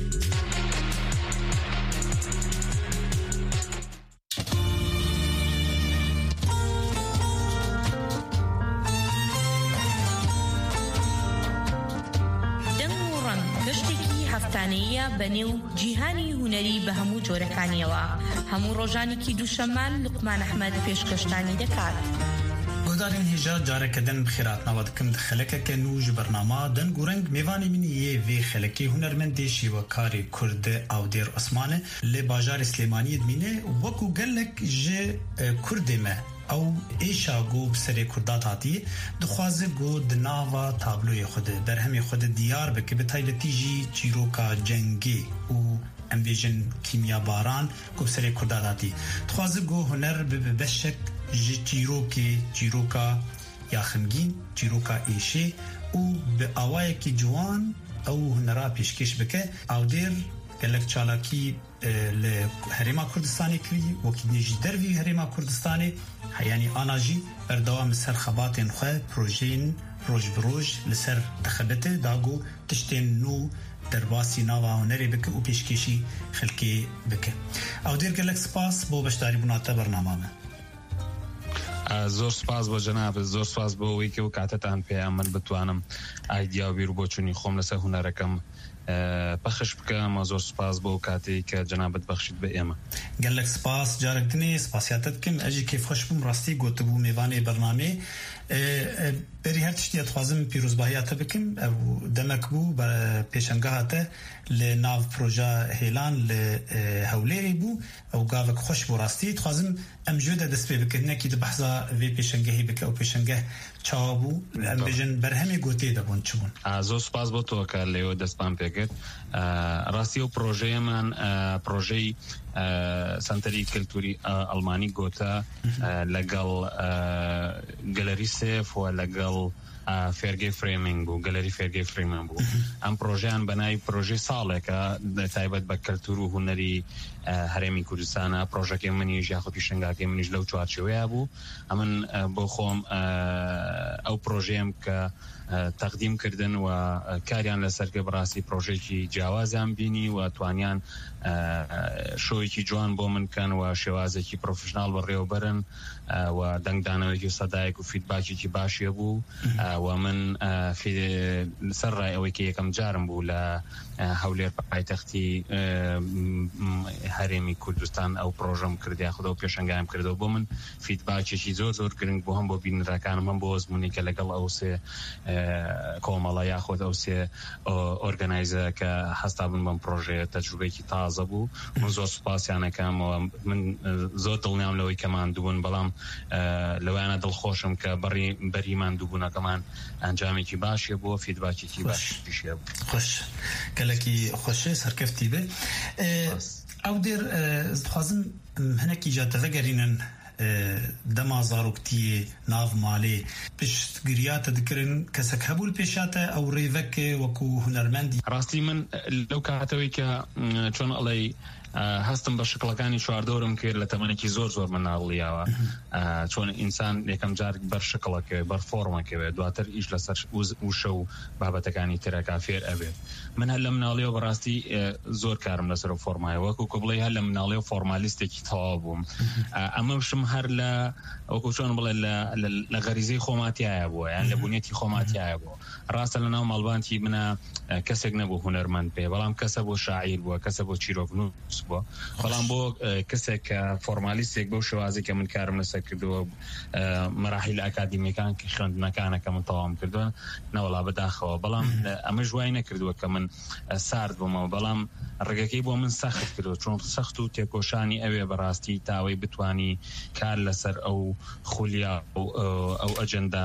بەنێو جیهانی هونەری بە هەموو جۆرەکانیەوە. هەموو ڕۆژانێکی دووشەمان لوقمان ئەحمەد پێشکەشتانی دەکات. گۆدارین هێژا جارێکەدەن بخێراتنەوە دکم خەلەکەکە نوژ بەرنامە دەنگ و رەنگ میوانی منی یێ وێ خەلەکی هونەرمەندێ شیوەکاری کورد ئاودێر عوسمانە لێ باژارێ سلێمانیە دمینێ وەکو گەلێک ژێ کوردێمە ئەو ئێشا گۆ سەرێ کوردات هاتیە دخوازە گۆ دناوا تابلۆی خودە بەرهەمی خودە دیار بکە بە تایبەتیژی چیرۆکا جەنگێ و ئەمبێژن کیمیا باران گۆ سەرێ کوردات هاتی دخوازە گۆ هونەر ببە بەشێک ji çîrokê çîroka ya xemgîn çîroka êşê û bi awayekî ciwan ew hunera pêşkêş bike awdêr گەلک چالاکی لە هەرێما کوردستانی کردی وەکی نێژی دەروی هەرێما کوردستانی هەیانی ئاناژی بەردەوام سەر خەباتێن خوێ پرۆژین ڕۆژ بڕۆژ لەسەر دەخەبێتە داگۆ تشتێن نو دەرباسی ناوا هونەرێ بکە و پێشکێشی خەلکێ بکە ئەو دێر گەلک سپاس بۆ بەشداری بووناتە بەرنامامە. زۆر سپاس بۆ جەنابێت، زۆر سپاس بۆ ئەوەی کە و کاتتان پێیان من بتوانم ئایدیا و بیر بۆ چوونی خۆم لەسەر هونەرەکەم پەخش بکەم. زۆر سپاس بۆ کاتێک کە جەنابەت بەخشیت بە ئێمە. گەلک سپاس جارێک دنێ سپاسیاتت بکەم ئەژی کێفخۆش بووم ڕاستی گوتبوو میوانەی بەرنامێ بەری هەر تشتی دەخوازم پیرۆزباهیاتە بکەم ئەو دەمەک بوو بە پێشەنگە هاتە لە ناو پرۆژە هێلان لە هەولێری بوو ئەو گاوەک خۆش بۆ ڕاستی دخوازم ئەم ژێدە دەست پێ بکردنەکی دە بەحزا وێ پێشەنگەهی بکە ئەو پێشەنگە چاوا بوو ئەم بێژن بەرهەمێ گوتێ دەبوون چ بوون. زۆر سپاس بۆ تۆ کە لێوە دەستپان پێکرد. ڕاستی و پرۆژەیەمان پرۆژەی سنتەری کلتوری ئەڵمانی گۆتە لەگەڵ گەلەری سێف و لەگەڵ فێرگەی فرێمینگ بوو گەلەری فێرگەی فرێمینگ بوو. ئەم پرۆژیان بەناوی پرۆژەی ساڵێکە تایبەت بە کەلتور و هونەری هەرێمی کوردستانە. پرۆژەکەی منیش یاخۆ پیشەنگاکەی منیش لەو چوارچێوەیە بوو. ئەمن بۆ خۆم ئەو پرۆژەیەم کە تەقدیم کردن و کاریان لەسەرکە بەڕاستی پرۆژێکی جیاوازیان بینی و توانیان شۆیەکی جوان بۆ من کەن و شێوازێکی پرۆفشنال بەڕێوەبەرن و دەنگدانەوەیکی سەدایەک و فیدباکێکی باشیە بوو و من سەر ڕای ئەوەی کە یەکەم جارم بوو لە هەولێر پایتەختی هەرێمی کوردستان ئەو پرۆژەم کردیا خودە و پێشەنگایم کردەوە. بۆ من فیدباکێکی زۆر زۆر گرنگ بۆ هەم بۆ بینەرەکانم هەم بۆ ئەزموونی کە لەگەڵ ئەو سێ کۆمەڵە یاخۆت ئەو سێ ئۆرگەنایزە کە هەستا بن بەم پرۆژەیە تەجروبەیەکی تازە بوو. من زۆر سوپاسیانەکەمەوە. من زۆر دڵنیام لەوەی کە ماندووبوون بەڵام لەوانە دڵخۆشم کە بەڕی بەری ماندووبوونەکەمان ئەنجامێکی باشیە بۆ فیدباکێکی باشیە بوو. خۆش گەلێکی خۆشێ سەرکەفتی بێ. ئەو دێر دخوازم هەنێکی جاتەڤەگەرینن دەما زارۆکتیە ناو مالێ پشتگیریاتە دکردن کەسێک هەبوو پێشاتە ئەو ڕێڤەکێ وەکو هونەرمەندی. ڕاستی من لەو کاتەوەی کە چۆن ئەڵێ هەستم بە شکڵەکانی چواردۆرم کرد لە تەمەنێکی زۆر زۆر مناڵیاوە چۆن ئینسان یەکەم جار بەر شکڵەکەوێ بەر فۆرمەکەوێ دواتر ئیش لەسەر وشە و بابەتەکانی ترەکە فێر ئەبێت. من هەر لە مناڵیەوە بەڕاستی زۆر کارم لەسەر و فۆرمایە وەکو کە بڵێ هەر لە مناڵیە و فۆرمالیستێکی تەواو بووم. ئەمەشم هەر لە وەکو چۆن بڵێ لە غەریزەی خۆماتیایە بووە یان لە بوونیەتی خۆماتیایە بووە. ڕاستە لە ناو ماڵبانتی منە کەسێک نەبوو هونەرمەند پێ بەڵام کەسە بۆ شاعیر بووە کەسە بۆ چیرۆکنووس بووە. بەڵام بۆ کەسێک کە فۆرمالیستێک بەو شێوازی کە من کارم لەسەر کردووە مەراحیل ئەکادیمیەکان کە خوێندنەکانەکە من تەواوم کردووە نەوەڵا بەداخەوە. بەڵام ئەمە ژوای نەکردووە کە من سارد بوومەوە بەڵام ڕێگەکەی بۆ من سەخت کردووە چۆن سەخت و تێکۆشانی ئەوێ بەڕاستی تاوەی بتوانی کار لەسەر ئەو خولیا ئەو ئەجەندا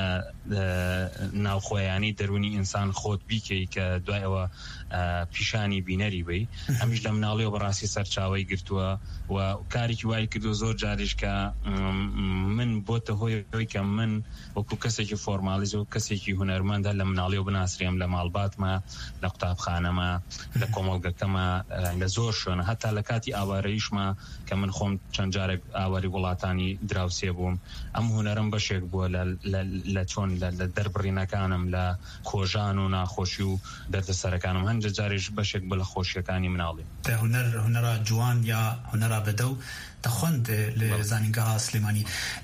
ناوخۆیانی دەرونی ئینسان خۆت بیکەی کە دوای ئەوە پیشانی بینەری بی. ئەمیش لە مناڵیەوە بەڕاستی سەرچاوەی گرتووە و کارێکی وای کردو زۆر جاریش کە من بۆتە هۆی کە من وەکو کەسێکی فۆرمالیز و کەسێکی هونەرمەندە لە مناڵیەوە بناسرێم لە ماڵباتمە لە قوتابخانەمە لە کۆمەڵگەکەمە لە زۆر شوێنە هەتا لە کاتی ئاوارەیشمە کە من خۆم چەند جارێک ئاواری وڵاتانی دراوسێ بووم. ئەم هونەرم بەشێک بووە لە چۆن لە دەربڕینەکانم لە کۆژان و ناخۆشی و دەردەسەرەکانم هەندێک جاریش بەشێک بە لە خۆشیەکانی مناڵی. هونەر هونەرە جوان یا هونەرە بەدە و دەخوێند لە زانینگەها سلێمانی.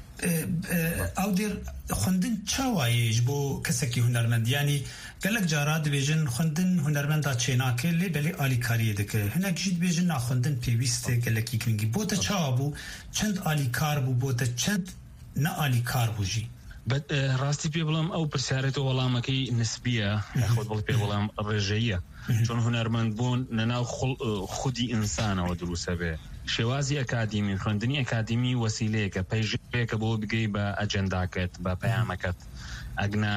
ئەو دێر خوێندن چاوایەش بۆ کەسێکی هونەرمەند ینی گەلک جارا دەبێژن خوێندن هونەرمەندا چێناکە لێ بەلێ ئالیکاریە دەکرد هەنێکیش دەبێژن ناخوێندن پێویستە گەلکی گرنگی بۆتە چاوا بوو چەند ئالیکار بوو بۆتە چەند نەئالیکار بووژی. ڕاستی پێ بڵام ئەو پرسیارێتەوە وەڵامەکەی نسبیە خۆت بڵ پێ بەڵام ڕێژەیە چۆن هونەرمەند بوون لەناو خودی ئینسانەوە دروستە بێ. شێوازی ئەکادیمی خوێندنی ئەکادیمی وەسیلەیەکە پەیژەیەکە بۆ بگەی بە ئەجەنداکەت بە پەیامەکەت ئەگنا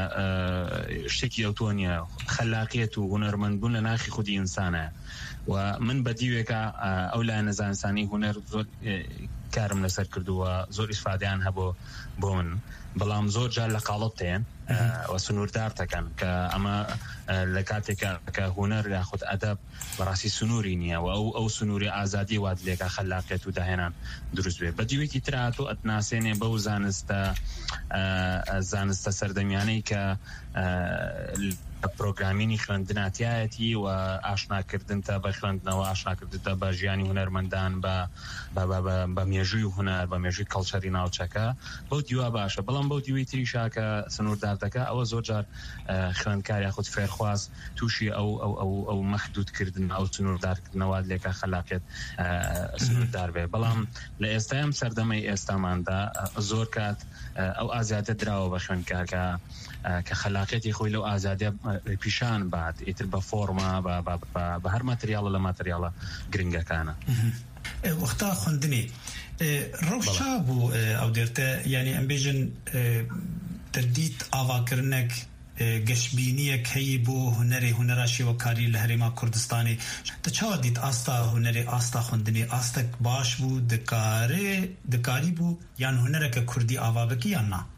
شتێکی ئەوتۆ نیە خەلاقیەت و هونەرمەندبوون لە ناخی خودی ئینسانە و من بە دیوێکە ئەو لای نەزانسانی هونەر کارم لەسەر کردووە زۆر ئیسفادیان هەبوو بۆ من بەڵام زۆر جار لە قاڵەتێن و سنووردار دەکەن کە ئەمە لە کاتێکە کە هوەر یاخود ئەدەب بەڕاستی سنووری نییە و ئەو ئەو سنووری ئازادی وات لێکە خەلاقیت و داهێنان دروست بێت بە دیوێکی ترات و ئەتناسێنێ بەو زانستە زانستە سەردەمیانەی کە پرۆگرامینی خوێندناتیایەتی و ئاشناکردنتە بە خوێندنەوە ئاشناکردنتە بە ژیانی هونەرمەندان بە مێژووی و هونەر بە مێژووی کەڵچەری ناوچەکە بەو دیوە باشە بەڵام بەو دیوەی تریشا کە سنووردار دەکە ئەوە زۆر جار خوێندکار یاخود فێرخواز تووشی ئەو ئەو ئەو مەحدودکردن ئەو سنووردارکردنەوە لێکە خەلاقیت سنووردار بێ بەڵام لە ئێستایم سەردەمەی ئێستاماندا زۆر کات ئەو ئازادە دراوە بە خوێندکارکە کە خەلاقیەتی خۆی لەو ئازادە پیشان بات ئیتر بە فۆرما بە هەر ماتریاڵە لە ماتریاڵە گرنگەکانە وەختا خوێندنی ڕەوشا بوو ئەو دێرتە یعنی ئەمبێژن دەردیت ئاواکردنێک گەشتبینیەک هەیە بۆ هونەری هونەرا شێوەکاری لە هەرێما کوردستانی دەچاوە دیت ئاستا هونەری ئاستا خوێندنی ئاستەک باش بوو دکارێ دکاری بوو یان هونەرەکە کوردی ئاوا بکە یان نا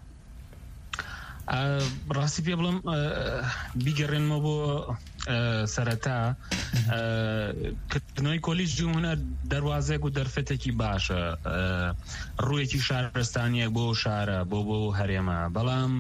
ڕاستی پێ بڵم بیگەڕێنمە بۆ سەرەتا کردنەوەی کۆلیژی هونەر دەواازێک و دەرفەتێکی باشە ڕوویەکی شارستانیەک بۆ شارە بۆ بۆ هەرێمە بەڵام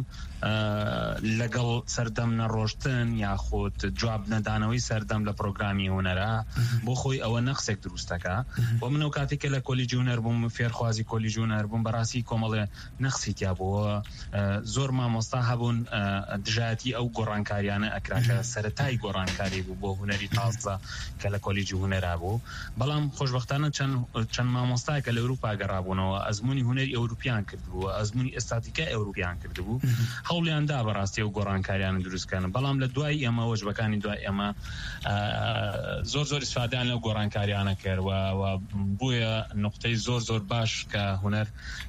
لەگەڵ سەردەم نەڕۆشتن یاخود جواب نەدانەوەی سەردەم لە پرۆگرامی هونەرە بۆ خۆی ئەوە نەخسێک دروستەکە بۆ من ئەو کاتێکە لە کۆلیژی هونەر بووم فێرخوازی کۆلیژی هونەر بووم بەڕاستی کۆمەڵێ نەخسیتیا بووە زۆر مامۆستا هەبوون دژایەتی ئەو گۆڕانکاریانە ئەکراکە سەرەتای گۆڕانکاری بوو بۆ هونەری تازە کە لە کۆلیژی هونەرا بوو بەڵام خۆشبەختانە چەند مامۆستای کە لە ئەوروپا گەڕابوونەوە ئەزمموی هونەری ئەوروپیان کردبووە ئەزمموی ئێستاتیکە ئەوروپیان کردبوو هەوڵیاندا بەڕاستی و گۆڕانکاریان دروستکەن بەڵام لە دوای ئەمە وەجبەکانی دوای ئەمە زۆر زۆر ئیسفادیان لەو گۆڕانکاریانە کردوە بووە نقطەی زۆر زۆر باش کە هونەر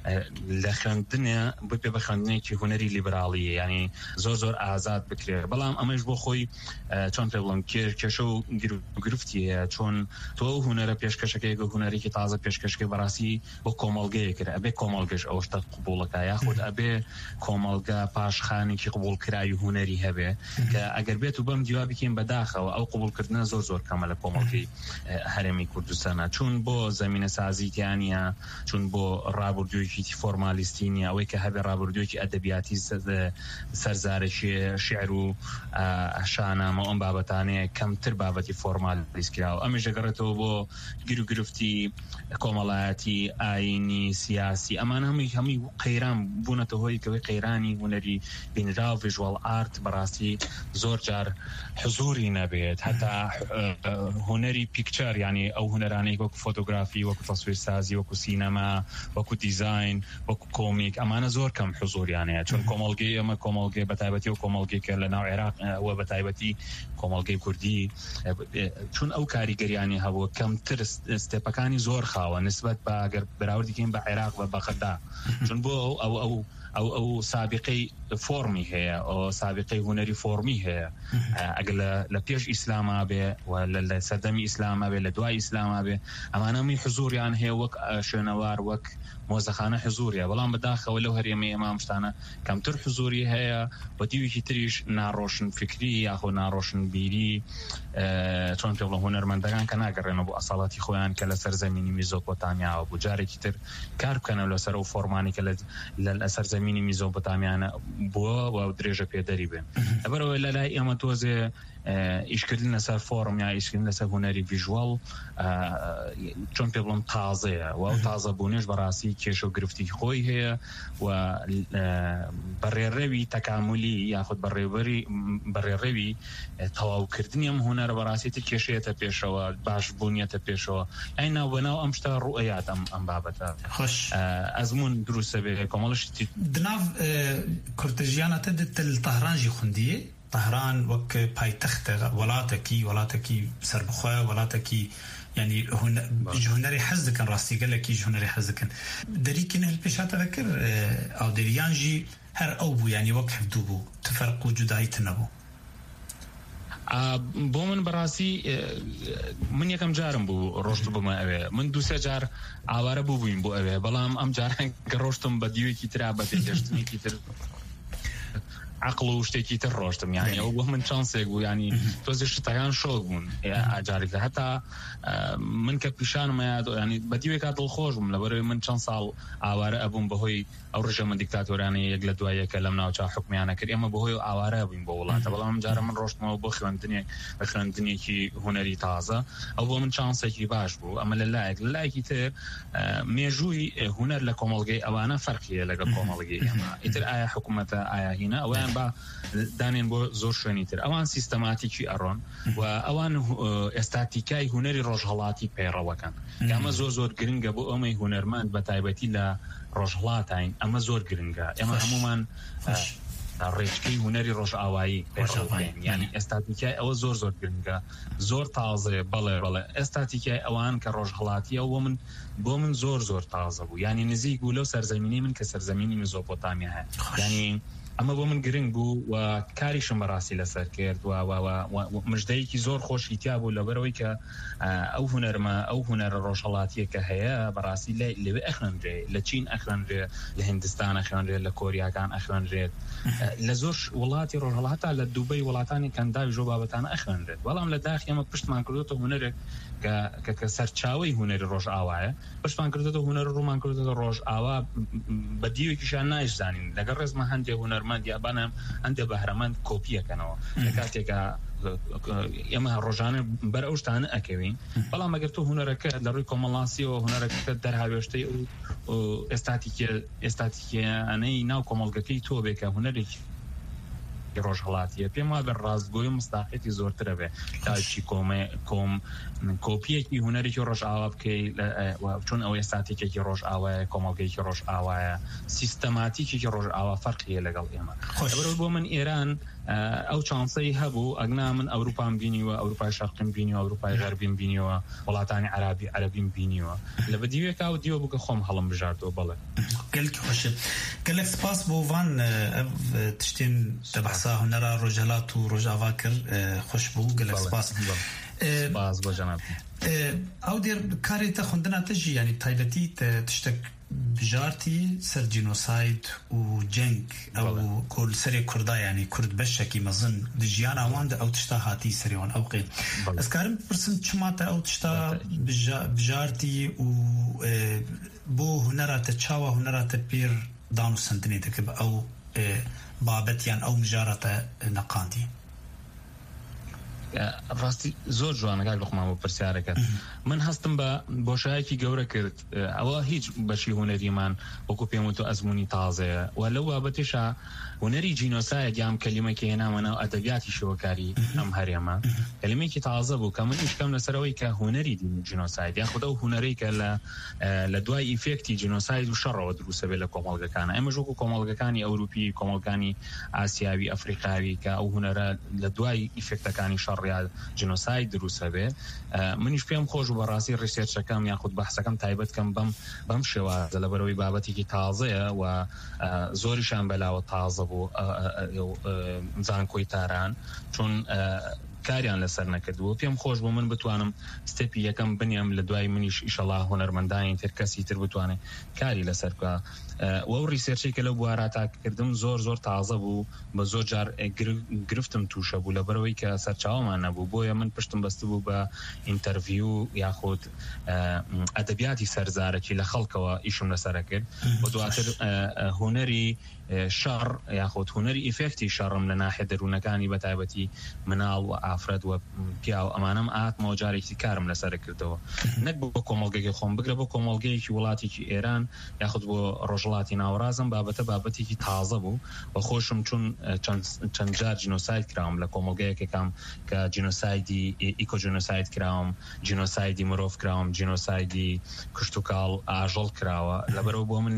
لە خوێندنە بۆ پێ بە خوێندنێکی هونەری لیبراڵیە ینی زۆر زۆر ئازاد بکرێت بەڵام ئەمەش بۆ خۆی چۆن پێ بڵم کێشە و گرفتی هەیە چۆن تۆ هونەرە پێشکەشەکەی هونەرێکی تازە پێشکەشەکەی بەڕاستی بۆ کۆمەڵگەیە کرد ئەبێ کۆمەڵگەش ئەو شتە قبوڵەکە یاخود ئەبێ کۆمەڵگە پاشخانێکی قبولکراوی هونەری هەبێ کە ئەگەر بێت و بەم دیوا بکەین بەداخەوە ئەو قبولکردنە زۆر زۆر کەمە لە کۆمەڵگەی هەرێمی کوردستانە چون بۆ زەمینە سازیتیانە چون بۆ ڕابردوویەکی فۆرمالیستی نیە ئەوەی کە هەبێ ڕابردوویەکی ئەدەبیاتی سەرزارێکی شعر و شانامە ئەم بابەتانەیە کەمتر بابەتی فۆرمال لیستکراوە ئەمەش دەگەڕێتەوە بۆ گیر و گرفتی کۆمەڵایەتی ئاینی سیاسی ئەمان هەمووی هەمووی قەیران بوونەتە هۆی کەوەی قەیرانی هونەری بینرا و ڤیژوال ئارت بەڕاستی زۆر جار حزوری نەبێت هەتا هونەری پیکچەر ینی ئەو هونەرانەی وەکو فۆتۆگرافی وەکو تەسویرسازی وەکو سینەما وەکو دیزاین وەکو کۆمیک ئەمانە زۆر کەم حزوریانەیە چون کۆمەڵگەی ئەمە کۆمەڵگەی بەتایبەتی و کۆمەڵگەیەکە لە ناو عێراق ئەوە بەتایبەتی کۆمەڵگەی کوردی چون ئەو کاریگەریانی هەبووە کەمتر ستێپەکانی زۆر خاوە نسبەت بە ئەگەر بەراوردیکەین بە عێراق بە بەغەدا چون بۆ ئەو ئەو ئەو ئەو سابقەی فۆرمی هەیە ئەو سابقەی هونەری فۆرمی هەیە ئەگەر لە پێش ئیسلاما بێ و لە سەردەمی ئیسلاما بێ لە دوای ئیسلاما بێ ئەمانەمی حزوریان هەیە وەک شوێنەوار وەک مۆزەخانە حزوریە بەڵام بەداخەوە لەو هەرێمەی ئەمام شتانە کەمتر حزوری هەیە بە دیوێکی تریش ناڕۆشن فکری یاخۆ ناڕۆشن بیری چۆن پێ بڵێ هونەرمەندەکان کە ناگەڕێنەوە بۆ ئەساڵاتی خۆیان کە لە سەرزەمینی میزۆپۆتامیاوە بوو جارێکی تر کار بکەنەوە لەسەر ئەو فۆرمانی کە لە سەرزەمینی میزۆپۆتامیانە بووە و درێژە پێدەری بێن لەبەرەوەی لە لای ئێمە تۆزێ ئیشکردن لەسەر فۆرم یا ئیشکردن لەسەر هونەری ڤیژوەڵ چۆن پێ بڵم تازەیە و ئەو تازە بوونێش بەڕاستی کێشە و گرفتی خۆی هەیە و بەڕێڕەوی تەکاملی یاخود بەڕێڕەوی تەواوکردنی ئەم هونەرە بەڕاستیتە کێشەیەتە پێشەوە باش بوونیەتە پێشەوە ئەی ناو بەناو ئەم شتە ڕوئەیات ئەم بابەتە ئەزمون دروستە بێ کۆمەڵشتی دناو کورتژیانەتە دتل تەهرانژی خوندیە طهران وەک پایتەختە وڵاتێکی وڵاتێکی سەربەخۆیە وڵاتێکی ینی هونەری حەز دەکەن ڕاستیگەلێکی هونەری حەز دەکەن دەریکن هەل پێشاتە دەکرد ئەو دەریانژی هەر ئەو بوو ینی وەک هەفتوو بوو تفەرق و جوداییت نەبوو بۆ من بەڕاستی من یەکەم جارم بوو ڕۆشت بمە ئەوێ من دووسێ جار ئاوارە بوو بووین بۆ ئەوێ بەڵام ئەم جاران کە ڕۆشتم بە دیوێکی ترا بە تێگەشتنێکی تر عقل و شتێکی تر ڕۆشتم یانی ئەو بۆ من چانسێک بوو ینی تۆزی شتەکان شۆک بوون ئاجارێکە هەتا من کە پیشانمە ینی بە دیوێکا دڵخۆش بووم لەبەرەوەی من چەند ساڵ ئاوارە ئەبووم بەهۆی ئەو ڕژەمە دیکتاتۆرانەی یەک لە دوای یەکە لەم ناوچە حکمیانە کرد ئێمە بەهۆی ئاوارە بووین بۆ وڵاتە بەڵام جارە من ڕۆشتمەوە بۆ خوێندنێک بە خوێندنێکی هونەری تازە ئەو بۆ من چانسێکی باش بوو ئەمە لە لایەک لە لایەکی تر مێژووی هونەر لە کۆمەڵگەی ئەوانە فەرقیە لەگەڵ کۆمەڵگەی ئێمە ئیتر ئایا حکوومەتە ئایا هینە ئەویان بە دانێن بۆ زۆر شوێنی تر ئەوان سیستەماتیکی ئەڕۆن و ئەوان ئێستاتیکای هونەری ڕۆژهەڵاتی پەیڕەوەکەن ئەمە زۆر زۆر گرنگە بۆ ئەمەی هونەرمەند بە تایبەتی لە ڕۆژهەڵاتین ئەمە زۆر گرنگە ئێمە هەمومان ڕێچکەی هونەری ڕۆژئاوایی پێڕەوەین ینی ئێستاتیکای ئەوە زۆر زۆر گرنگە زۆر تازێ بەڵێ بەڵێ ئێستاتیکای ئەوان کە ڕۆژهەڵاتیە بۆ من بۆ من زۆر زۆر تازە بوو ینی نزیک بوو لەو سەرزەمینی من کە سەرزەمینی مزۆپۆتامیا هەیە ینی ئەمە بۆ من گرنگ بوو و کاریشم بەڕاستی لەسەر کرد و مژدەیەکی زۆر خۆشی تیا بوو لەبەرەوەی کە ئەو هونەرمە ئەو هونەرە ڕۆژهەڵاتیە کە هەیە بەڕاستی لەوێ ئەخوێنرێ لە چین ئەخوێنرێ لە هندستان ئەخوێنرێت لە کۆریاکان ئەخوێنرێت لە زۆر وڵاتی ڕۆژهەڵاتە لە دووبەی وڵاتانی کەنداوی ژۆ بابەتانە ئەخوێنرێت بەڵام لە داخی ئەمە پشتمان کردوتە هونەرێک کە سەرچاوی هونەری ڕۆژئاوایە پشتمان کردوتە هونەر ڕوومان کردوتە ڕۆژئاوا بە دیوێکیشان نایشزانین لەگەڵ ڕێزمە هەندێک هونەرمەند یابانە هەندێک بەهرەمەند کۆپیەکەنەوە لە کاتێکە ئێمە ڕۆژانە بەر ئەو شتانە ئەکەوین بەڵام ئەگەر تۆ هونەرەکە لە ڕووی کۆمەڵاسیەوە هونەرەکە دەرهاوێشتەی و ئێستاتیکیانەی ناو کۆمەڵگەکەی تۆ بێکە هونەرێکی ڕۆژهەڵاتیە پێم وا بە ڕاستگۆی مستاقێتی زۆرترە بێ تاچی کۆم کۆپیەکی هونەرێکی ڕۆژئاوا بکەیت چون ئەو ئێستاتیکێکی ڕۆژئاوایە کۆمەڵگەیەکی ڕۆژئاوایە سیستەماتیکێکی ڕۆژئاوا فەرقیە لەگەڵ ئێمە لەبەرەوەی بۆ من ئێران ئەو چانسەی هەبوو ئەگنا من ئەوروپام بینیوە ئەوروپای شەرقیم بینیوە ئەوروپای غەربیم بینیوە وڵاتانی عەرابی عەرەبیم بینیوە لە بەدیوێکا و دیوە بوو کە خۆم هەڵم بژاردەوە بەڵێ گەلکی خۆشت گەلێک سپاس بۆ وان تشتین دەبەسا هونەرا ڕۆژهەڵات و ڕۆژئاوا کرد خۆش بوو گەلێک سپاس سپاس بۆ جەناب ئەو دێر کارێتە خوندنا تژی ینی تایبەتی تشتێک بژارتی سەر جینۆساید و جەنگ ئەو کۆل سەرێک کووردا ینی کورد بەشێکی مەزن دژیان ئەواندا ئەو تشتا هاتی سەریوان ئەو قێت ئەسکارم پرسم چماتە ئەو تشتا بژارتی و بۆ هونەراتە چاوە هونەراتە پێر دان و سنتنێتەکە بە ئەو بابەتیان ئەو مژارەتە نەقاندی ڕاستی زۆر جوانەکار لەخمان بۆ پرسیارەکەت من هەستم بە بۆشایەکی گەورە کرد ئەوە هیچ بەشی هونەریمان وەکو پێم وتۆ ئەزمموی تازەیە و لەو بابەتێشە هونەری جینۆسایەک یام کەلیمەکی هێنامەنە و ئەدەبیاتی شۆکاری ئەم هەرێمە کەلیمەیەکی تازە بوو کە من ئیشکەم لەسەرەوەی کە هونەری جینۆساید یان خودە و هونەرەی کە لە دوای ئیفێکتی جینۆساید و شەڕەوە دروستە بێت لە کۆمەڵگەکانە ئێمە ژووکو کۆمەڵگەکانی ئەوروپی کۆمەڵگانی ئاسیاوی ئەفریقاوی کە ئەو هونەرە لە دوای ئیفێکتەکانی شەڕ یا جنۆساید دروستە بێ منیش پێم خۆش و بەڕاستی ڕیسێرچەکەم یاخود بەحسەکەم تایبەتکەم بەم بەم شێوازە لەبەرەوەی بابەتێکی تازەیە و زۆریشان بەلاوە تازە بوو زانکۆی تاران چون کاریان لەسەر نەکردووە پێم خۆش بۆ من بتوانم ستێپی یەکەم بنیام لە دوای منیش ئیشەڵا هونەرمەندانی تر کەسی تر بتوانێت کاری لەسەر بکە وەو ریسێرچی کە لەو بواراتاکردم زۆر زۆر تازە بوو بە زۆر جار گرفتم تووشە بوو لەبەرەوەی کە سەرچاوەمان نەبوو بۆیە من پشتم بەستە بوو بە ئینتەرویو یاخود ئەدەبیاتی سەرزارەکی لە خەڵکەوە ئیشم لەسەرە کرد بە دواتر هونەری شەڕ یاخود هونەری ئیفێکتی شەڕم لە ناحیە دەروونەکانی بەتایبەتی مناڵ و ئافرەت و پیا و ئەمانەم ئاتمەوە جارێکی کارم لەسەر کردەوە نەک بۆ کۆمەڵگەی خۆم بگرە بۆ کۆمەڵگەیەکی وڵاتێکی ئێران یاخود بۆ ڕۆژهەڵاتی ناوەڕازم بابەتە بابەتێکی تازە بوو بە خۆشم چون چەند جار جینۆساید کراوم لە کۆمەڵگەیەکێکام کە جینۆسایدی ئیکۆجینۆساید کراوم جینۆسایدی مرۆڤ کراوم جینۆسایدی کشت و کاڵ ئاژەڵ کراوە لەبەرەوە بۆ من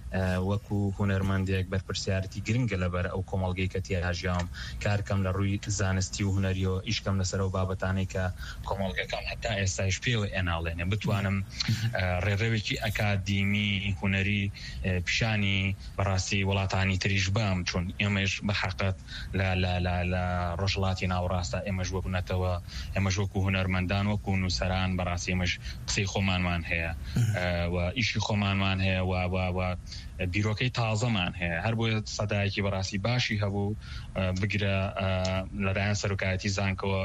وەکو هونەرمەندێک بەرپرسیارەتی گرنگە لەبەر ئەو کۆمەڵگەی کە تێهاژیام کارکەم لە ڕووی زانستی و هونەریەوە ئیشکەم لەسەر ئەو بابەتانەی کە کۆمەڵگەکەم هەتا ئێستاش پێوە ئێناڵێنێ بتوانم ڕێڕەوێکی ئەکادیمی هونەری پیشانی بەڕاستی وڵاتانی تریش بام چون ئێمەش بەحەقەت لە ڕۆژهەڵاتی ناوەڕاستە ئێمەش وەبوونەتەوە ئێمەش وەکو هونەرمەندان وەکو نووسەران بەڕاستی ئێمەش قسەی خۆمانمان هەیە و ئیشی خۆمانمان هەیە و بیرۆکەی تازەمان هەیە هەر بۆیە سەدایەکی بەڕاستی باشی هەبوو بگرە لەلایەن سەرۆکایەتی زانکەوە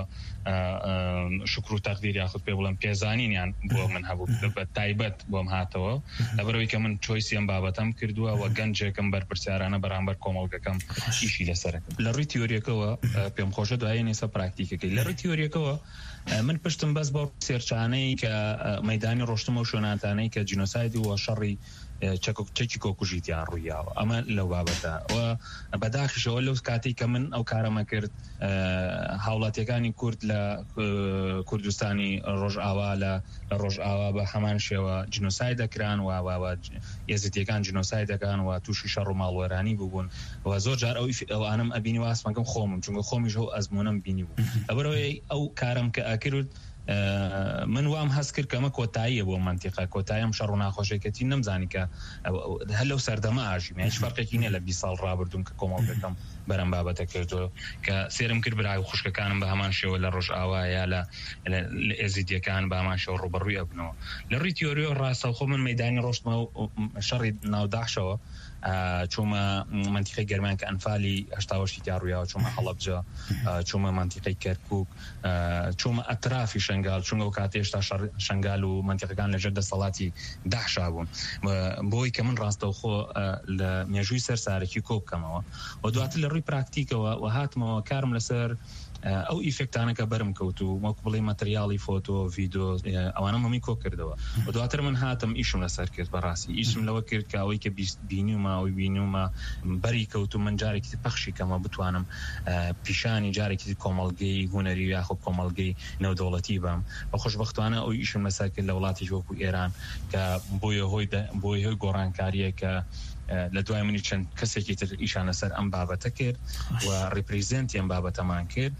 شکر و تەقدیر یاخود پێ بڵێم پێزانینیان بۆ من هەبوو بە تایبەت بۆم هاتەوە لەبەرەوەی کە من چۆیسی ئەم بابەتەم کردووە و گەنجێکم بەرپرسیارانە بەرامبەر کۆمەڵگەکەم ئیشی لەسەرەکەم لە ڕووی تیۆریەکەەوە پێم خۆشە دوایە نێسە پراکتیکەکەی لە ڕووی تیۆریەکەەوە من پشتم بەس بۆ سێرچانەی کە مەیدانی ڕۆشتمە و شوێناتانەی کە جینۆسایدی و شەڕی چەکی کۆکوژیتیان ڕوویاوە ئەمە لەو بابەتە و بەداخشەوە لەو کاتێک کە من ئەو کارەمە کرد هاوڵاتیەکانی کورد لە کوردستانی ڕۆژئاوا لە ڕۆژئاوا بە هەمان شێوە جنۆسای دەکران و یەزیدیەکان جنۆسای دەکان و تووشی شەڕ و ماڵوێرانی بووبوون و زۆر جار ئەوانم ئەبینی واسمەکەم خۆمم چونکە خۆمیش ئەو ئەزمونەم بینی بوو لەبەرەوەی ئەو کارم کە ئەکرد من وام هەست کرد کەمە کۆتاییە بۆ منتیقە کۆتاییم شەڕ و ناخۆشیەکەتی نەمزانی کە هەر لەو سەردەمە ئاژیم هیچ فەرقێکی نییە لە بیست ساڵ ڕابردوون کە کۆمەڵگەکەم بەرەم بابەتە کردەوە کە سێرم کرد برای و خوشکەکانم بە هەمان شێوە لە ڕۆژئاوا یا لە ئێزیدیەکان بە هەمان شێوە ڕوبەڕووی ئەبنەوە لە ڕووی تیۆریۆ ڕاستەوخۆ من مەیدانی ڕۆشتمە و شەڕی ناوداخشەوە چۆمە منتیقەی گەرمان کە ئەنفالی هەشتاوەشتی تیاڕوویاوە چۆمە هەڵەبجە چۆمە منتیقەی کەرکووک چۆمە ئەترافی شنگال چونگە و کاتێشتا شنگال و منتیقەکان لەژێر دەسەڵاتی داخشا بوون بۆی کە من ڕاستەوخۆ لە مێژووی سەر سارێکی کۆ بکەمەوە و دواتر لە ڕووی پراکتیکەوە و هاتمەوە کارم لەسەر ئەو ئیفکتانەکە بەرم کەوت و وەکو بڵێ مەتریاڵی فۆتۆ ڤیدۆ ئەوانە مەمی کۆ کردەوە و دواتر من هاتم ئیشم لەسەر کرد بەڕاستی ئیشم لەوە کرد کە ئەوەی کە بینیومە ئەوی بینیومە بەری کەوت و من جارێکی پەخشی کەمە بتوانم پیشانی جارێکی کۆمەڵگەی هونەری یاخۆ کۆمەڵگەی نێودەوڵەتی بم بە خۆشبەختانە ئەو ئیشم لەسەر کرد لە وڵاتی وەکو ئێران کە بۆیە هۆی بۆی هۆی گۆڕانکاریە کە لە دوای منی چەند کەسێکی تر ئیشان لەسەر ئەم بابەتە کرد و ڕیپریزنتی ئەم بابەتەمان کرد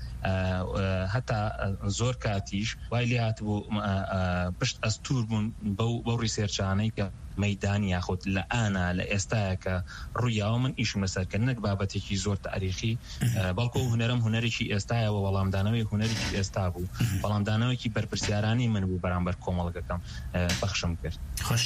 هەتا زۆر کاتیش وای لێ هاتبوو پشت ئەستور بوون بەو ڕیسێرچانەی کە مەیدانی یاخود لە ئانا لە ئێستایەکە ڕوویاوە من ئیشم لەسەرکە نەک بابەتێکی زۆر تاریخی بەڵکو هونەرم هونەرێکی ئێستایەوە وەڵامدانەوەی هونەرێکی ئێستا بوو وەڵامدانەوەیکی بەرپرسیارانی من بوو بەرامبەر کۆمەڵگەکەم بەخشم کرد خۆش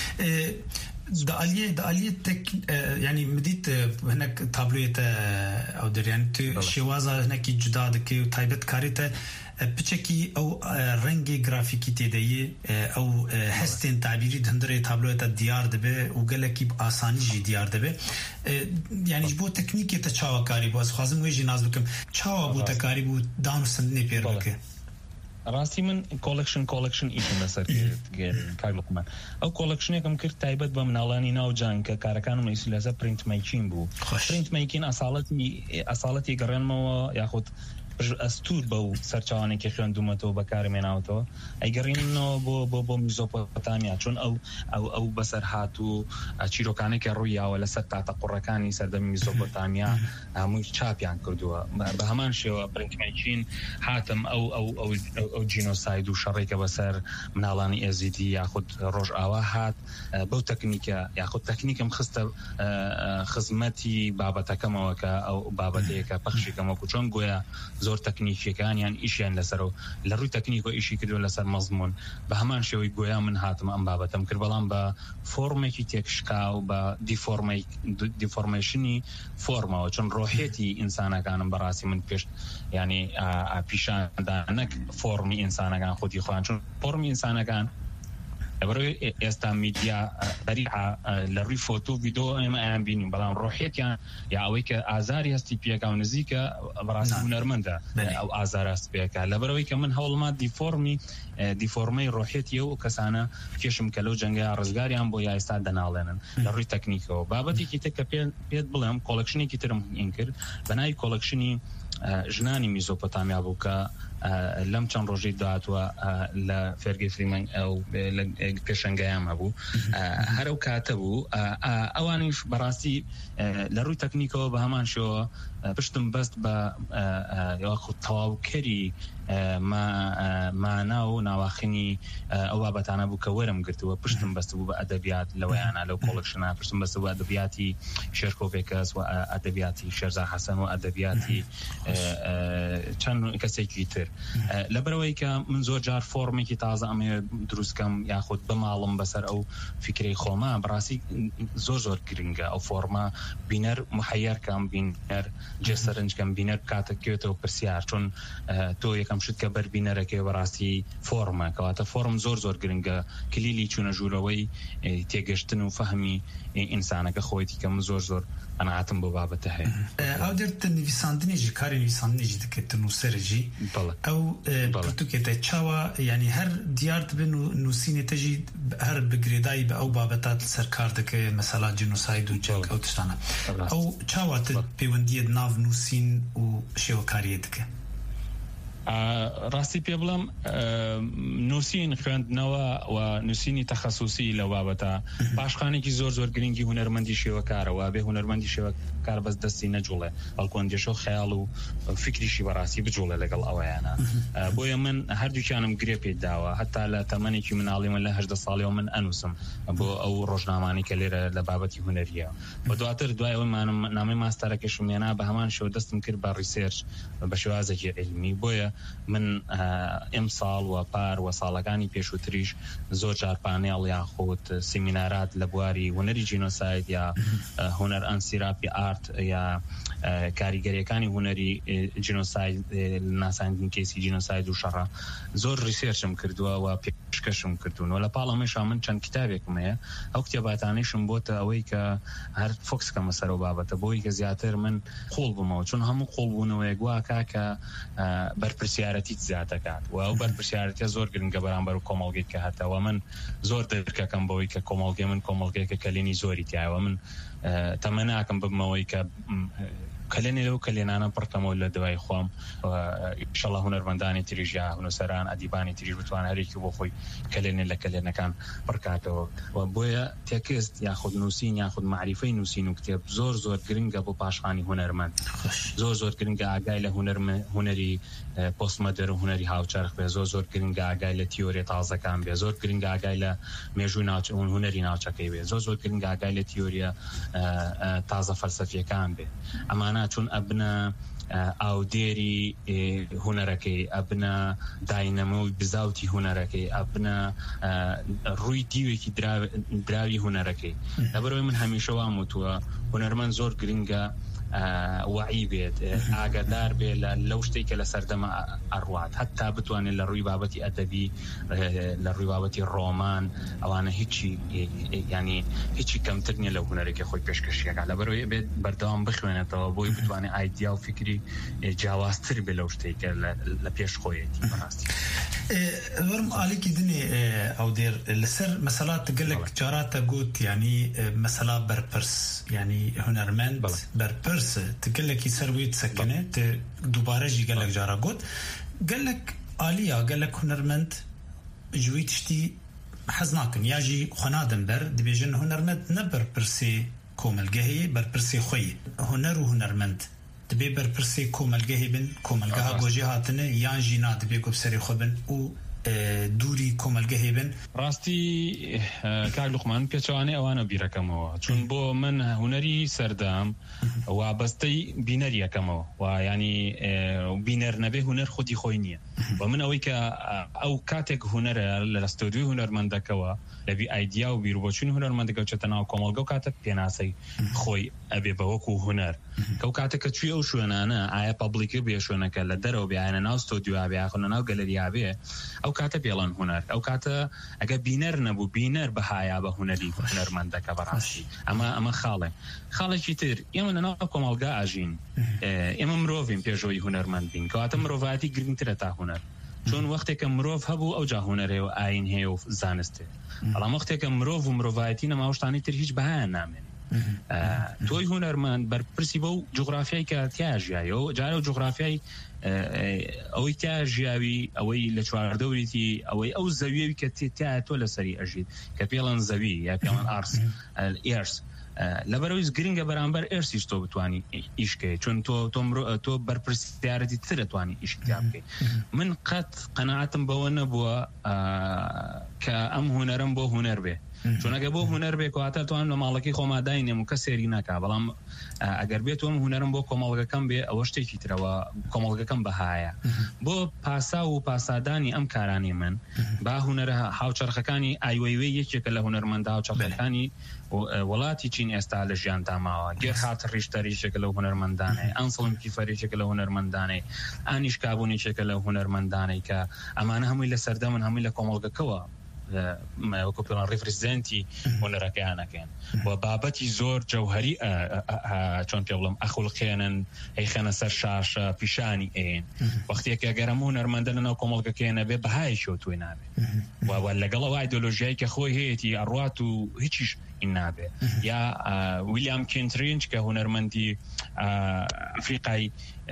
دعالية دعالية تك يعني مديت هناك تابلوية أو دريان تو شوازة هناك جداد كي وتايبت كاريتا بتشكي أو رنجي جرافيكي تداية أو حستين تعبيري دهندري تابلوية الديار دبي وقالك بآساني جي ديار دبي يعني جبو تكنيكي تشاوا كاري بس خازم ويجي ناز بكم تشاوا بو تكاري بو دانو سندني بيرك ڕاستی من کۆلکشن کۆلکشن ئیشم لەسەر کارلقمان ئەو کۆلکشنێکم کرد تایبەت بە مناڵانی ناوجان کە کارەکانم لەیسی لەسەر پرینتمەیکین بوو پرینتمەیکین ئەساڵەتی ئەساڵەتی گەڕێنمەوە یاخود ئەستور بە و سەرچاوانێکی خوێندومەتەوە بەکارمێناوەتەوە ئەیگەڕێنەوە بۆ بۆ بۆ میزۆپۆتامیا چون ئەو ئەو ئەو بەسەر هات و چیرۆکانێکی ڕوویاوە لەسەر تاتە قوڕەکانی سەردەمی میزۆپۆتامیا هەمووی چاپیان کردووە بە هەمان شێوە پرینتمەیکین هاتم ئەو ئەو ئەو جینۆساید و شەڕێکە بەسەر مناڵانی ئێزیدی یاخود ڕۆژئاوا هات بەو تەکنیکە یاخود تەکنیکم خستە خزمەتی بابەتەکەمەوە کە ئەو بابەتەیەکە پەخشیکەمەوەکو چۆن گویا زۆر تەکنیکیەکانیان ئیشیان لەسەرەوە لە ڕووی تەکنیک و ئیشی کردو لەسەر مەزمون بە هەمان شێوەی گویا من هاتم ئەم بابەتەم کرد بەڵام بە فۆرمێکی تێکشکا و بە دیفۆرمێشنی فۆرمەوە چون ڕۆحێتی ئینسانەکانم بەڕاستی من پێشت ینی پیشاندا نەک فۆرمی ئینسانەکان خۆتی خۆیان چون فۆرمی ئینسانەکان لەبەرەوەی ئێستا میدیا بەریعە لە ڕووی فۆتۆ ڤیدۆ ئێمە ئەیان بینیم بەڵام ڕۆحێتیان یا ئەوەی کە ئازاری هەستی پێکا و نزیکە بەڕاستی هونەرمەندە ئەو ئازار هەست پێکا لەبەرەوەی کە من هەوڵمات دیفۆرمی دیفۆرمەی ڕۆحێتیە و کەسانە کێشم کە لەو جەنگە ڕزگاریان بۆ یا ئێستا دەناڵێنن لە ڕووی تەکنیکەوە بابەتێکی تر کە پێت بڵێم کۆلکشنێکی ترم ئین کرد بەناوی کۆلکشنی ژنانی میزۆپۆتامیا بوو کە لەم چەند ڕۆژەی داهاتوە لە فێرگی فریمەنگ ئەو پێشەنگەیان هەبوو هەر ئەو کاتە بوو ئەوانیش بەڕاستی لە ڕووی تەکنیکەوە بە هەمان شێوە پشتم بەست بە تەواوکەری مانا و ناواخنی ئەو بابەتانە بوو کە وەرم گرتووە پشتم بەست بوو بە ئەدەبیات لەوەیانە لەو کۆڵکشنە پشتم بەست بوو ئەدەبیاتی شێرکۆڤێکەس و ئەدەبیاتی شێرزا حەسەن و ئەدەبیاتی چەند کەسێکی تر لەبەرەوەی کە من زۆر جار فۆرمێکی تازە ئەمێ دروستکەم یاخود بماڵم بەسەر ئەو فکرەی خۆما بەڕاستی زۆر زۆر گرنگە ئەو فۆرمە بینەر محەیەرکەم بینەر جێسەرنجکەم بینەر بکاتە کوێتەوە پرسیار چۆن تۆ یەکەم شت کە بەر بینەرەکەی بەڕاستی فۆرمە کەواتە فۆرم زۆر زۆر گرنگە کلیلی چوونە ژوورەوەی تێگەشتن و فەهمی ئینسانەکە خۆیەتی کە من زۆر زۆر قەناعەتم بۆ بابەتە هەیە ئەو دەرتە نویساندنیژی کاری نویساندنیژی دەکەێتە نووسەرژی ئەو پرتوکێتە چاوە ینی هەر دیار دەبن و نووسینێتەژی هەر بگرێدایی بە ئەو بابەتات سەر کار دەکەێت مەسەلا جنوساید و جەڵک ئەو تشتانە ئەو چاواتە پەیوەندیت ناو نووسین و شێوەکاریە دەکە ڕاستی پێ بڵم نووسین خوێندنەوە و نووسینی تەخەسوسی لە بابەتە پاشخانێکی زۆر زۆر گرنگی هونەرمەندی شێوەکارەوە بێ هونەرمەندی شێوەکار بەس دەستی نەجوڵێ بەڵکۆندێشە و خەیاڵ و فکریشی بەڕاستی بجوڵێ لەگەڵ ئەوەیانە بۆیە من هەردووکیانم گرێ پێ داوە هەتا لە تەمەنێکی مناڵی من لە هەژدە ساڵیەوە من ئەنووسم بۆ ئەو ڕۆژنامانی کە لێرە لە بابەتی هونەریە بە دواتر دوای ئەوەمانم نامەی ماستەرەکەشم هێنا بە هەمان شێوە دەستم کرد بە ڕیسێرچ بە شێوازێکی علمی بۆیە من ئەم ساڵ و پار و ساڵەکانی پێشووتریش زۆر جار پانێڵ یاخود سیمینارات لە بواری هونەری جینۆساید یا هونەر ئەنسیراپی ئارت یا کاریگەریەکانی هونەری جینۆساید ناساندنی کێسی جینۆساید و شەڕە زۆر ریسێرچم کردووە و پێشکەشم کردوونەوە لە پاڵەمەشا من چەند کتابێکم هەیە ئەو کتێباتانیشم بۆتە ئەوەی کە هەر فۆکسکەمە سەرەوە بابەتە بۆی کە زیاتر من قوڵ بمەوە چون هەموو قوڵبوونەوەیەک واکا کە بەرپرسیارەتی زیاتەکات و ئەو بەرپرسیارەتە زۆر گرنگە بەرامبەر و کۆمەڵگەی کە هەتەوە من زۆر دەرکەکەم بەوەی کە کۆمەڵگەی من کۆمەڵگەیەکە کەلێنی زۆری تایەوە من تەمە ناکەم ببمەوەی کە کەلێنێ لەو کەلێنانە پڕکەمەوە لە دوای خۆم ئینشەڵڵا هونەرمەندانی تریژ یا هونەسەران ئەدیبانی تریژ بتوان هەرێکی بۆ خۆی کەلێنێ لە کەلێنەکان پڕکاتەوە و بۆیە تێکست یاخود نووسین یاخود معریفەی نووسین و کتێب زۆر زۆر گرنگە بۆ پاشخانی هونەرمەند زۆر زۆر گرنگە ئاگای لە هونەری پۆستمەدەر و هونەری هاوچەرخ بێ زۆر زۆر گرنگە ئاگای لە تیۆری تازەکان بێ زۆر گرنگە ئاگای لە مێژووی ناوچەون هونەری ناوچەکەی بێ زۆر زۆر گرنگە ئاگای لە تیۆریە تازە فەلسەفیەکان بێ ئەمانە چون ئەبنە ئاودێری هونەرەکەی ئەبنە داینەمەوەی بزاوتی هونەرەکەی ئەبنە ڕووی دیوێکی دراوی هونەرەکەی لەبەرەوەی من هەمیشە وام وتووە هونەرمەند زۆر گرنگە وعی بێت ئاگادار بێت لەو شتێک کە لە سەردەمە ئەڕوات هەتا بتوانێت لە ڕووی بابەتی ئەدەبی لە ڕووی بابەتی ڕۆمان ئەوانە هیچی ینی هیچی کەمتر نیە لەو هونەرێکی خۆی پێشکەشیەکە لەبەرەوەی بێت بەردەوام بخوێنێتەوە بۆی بتوانێت ئایدیا و فکری جیاوازتر بێت لەو شتێکە لە پێش خۆیەتی بەڕاستی وەرم ئالێکی دنێ ئەو دێر لەسەر مەسەلات گەلێک جاراتە گوت ینی مەسەلا بەرپرس ینی هونەرمەند بەرپرس تگەلێکی سەرویت سەکنێ دووبارەژی گەلێک جارە گوت گەلێک ئالیا گەلێک هونەرمەند ژووی تشتی حەز ناکەن یاژی خۆنادەم بەر دەبێژن هونەرمەند نە بەرپرسێ کۆمەلگەهەیە بەرپرسێ خۆی هونەر و هونەرمەند دەبێ بەرپرسێ کۆمەلگەهی بن کۆمەلگەها گۆژی هاتنە یان ژینا دەبێ گۆبسەری خۆ بن و دووری کۆمەلگەهێ بن ڕاستی کاک لوقمان پێچوانێ ئەوانە بیرەکەمەوە چون بۆ من هونەری سەردام وابەستەی بینەر یەکەمەوە و ینی بینەر نەبێ هونەر خودی خۆی نییە و من ئەوەی کە ئەو کاتێک هونەرە لە ئەستۆدیۆی هونەرمەندەکەوە لەبی ئایدیا و بیرروبۆچوونی هونەرمەندەکە چێتە ناو کۆمەڵگە و کاتە پێناسەی خۆی ئەبێ بە وەکو هونەر کە و کاتێککە توی ئەو شوێنانە ئایا پەبلیکە بێ شوێنەکە لە دەرەوە بێیانە ناو ستۆدیۆ بێ یاخۆ ناو گەلەریا بێ ئەو کاتە پێڵەن هونەر ئەو کاتە ئەگە بینەر نەبوو بینەر بەهایا بە هونەری هونەرمەندەکە بەڕاستی ئەمە ئەمە خاڵێ خاڵێکی تر ئێمە لەناو کۆمەڵگا ئاژین ئێمە مرۆڤین پێشەوەی هونەرمەند بین کەواتە مرۆڤایەتی گرنگترە تا هونەر چون وەختێکە مرۆڤ هەبوو ئەو جا هونەرێ و ئاین هەیە و زانستێ بەڵام وەختێکە مرۆڤ و مرۆڤایەتی نەماوەشتانی تر هیچ بەهایان نامێنێ تۆی هونەرمەند بەرپرسی بەو جغرافیای کە تیا ژیایەوە جارە و جغرافیای ئەوەی تا ژیاوی ئەوەی لە چواردەوریتی ئەوەی ئەو زەویەوی کە تیا تۆ لەسەری ئەژیت کە پێڵەن زەوی یا پێڵەن ئارس ئێرس لەبەرەوەی گرنگە بەرامبەر ئێرسیش تۆ بتوانی ئیشکەی چون تۆ تۆ بەرپرسیارەتی تر دەتوانی ئیشی تیا بکەیت. من قەت قەناعەتم بەوە نەبووە کە ئەم هونەرم بۆ هونەر بێ، چونەگە بۆ هونەر بێ کەواتە توانم لە ماڵەکەی خۆما داینێم و کە سێری ناکا، بەڵام ئەگەر بێت ئەم هونەرم بۆ کۆمەڵگەکەم بێ ئەوە شتێکی ترەوە کۆمەڵگەکەم بەهایە. بۆ پاسا و پاسادانی ئەم کارانی من با هونەرە هاوچەرخەکانی ئایوەیوەی یەکێکە لە هونەرمەندا هاوچەرخەکانی وڵاتی چین ئێستا لە ژیان تاماوە. گێر هات ڕیشتەریشێکە لە هونەرمەندانەی، ئەنسڵم کیفەرێکێکە لە هونەرمەندانەی، ئانیش کابوونیچێکە لە هونەرمەندانەی کە ئەمانە هەمووی لە سەردەمن هەمووی لە کۆمەڵگەکەوە وەکو پێڵەن ڕیفرزدەنتی هونەرەکەیانەکەن و بابەتی زۆر جەوهەری چۆن پێ بڵم ئەخولقێنن ئەیخەنە سەر شاشە پیشانی ئێن وەختێک ئەگەرە هونەرمەندە لەناو کۆمەڵگەکەیانە بێ بەهای شۆ توی نابێ و لەگەڵەوە ئایدۆلۆژیای کە خۆی هەیەی ئەڕوات و هیچیش این نابێ. یا ویلیام کینترینج کە هونەرمەندی ئەفریقای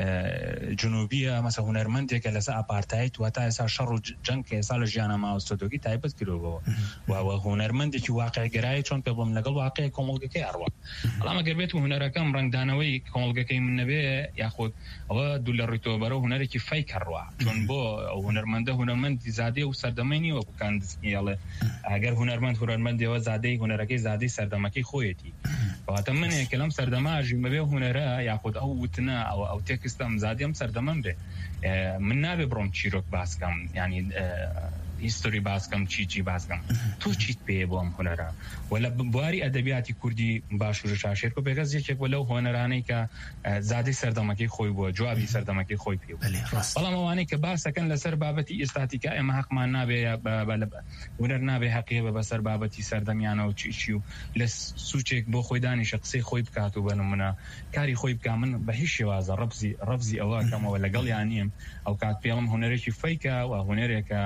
جنوبیە مەسە هونەرمەندێکە لەسەر ئاپارتایت و تا ئێستا شەڕ و جەنگ کە ئێستا لە ژیانە ماوەستۆدۆگی تایبەت کردەوە و هونەرمەندێکی واقعگرایی چۆن پێ بڵم لەگەڵ واقعی کۆمەڵگەکەی ئەڕوا. بەڵام ئەگەر بێت هونەرەکەم ڕنگدانەوەی کۆمەڵگەکەی من نەبێ یاخود ئەوە دوو لە ڕووی تۆبەرە هونەرێکی فەیک هەڕوا، چۆن بۆ ئەو هونەرمەندە هونەرمەندی زادێ و سەردەمەی نیوە بکاندڵێ ئەگەر هونەرمەند هونەرمەندەوە زادەی هونەرەکەی زادەی سەردەمەکەی خۆیەتی کەواتە منێک لەم سەردەماژی مەبێ هونەرە یاخود ئەو وتنە ئەو ئەو تێکستەم زادیم سەردەمەم بێ من نابێ بڕۆم چیرۆک باسکەم ینی هیستۆری باسکەم چی چی باسکەم تۆ چیت پێ بۆ ئەم هونەرە و لە بواری ئەدەبیاتی کوردی باشوور شاشێر و پێگەز یەکێک لەو هۆنەرانەی کە زادەی سەردەمەکەی خۆی بووە جوابی سەردەمەکەی خۆی پێ بەڵام ئەوانەی کە باسەکەن لەسەر بابەتی ئێستاتیکا ئێمە حەقمان نابێ هونەر نابێ حەقیە بە بەسەر بابەتی سەردەمیانەوە چی و لە سوچێک بۆ خۆی دانیشە قسەی خۆی بکات و بەنمونە کاری خۆی بکە من بە هیچ شێوازە ڕەبزی ڕەبزی ئەوە کەمەوە لەگەڵ یانیم ئەو کات پێڵم هونەرێکی فەیکە و هونەرێکە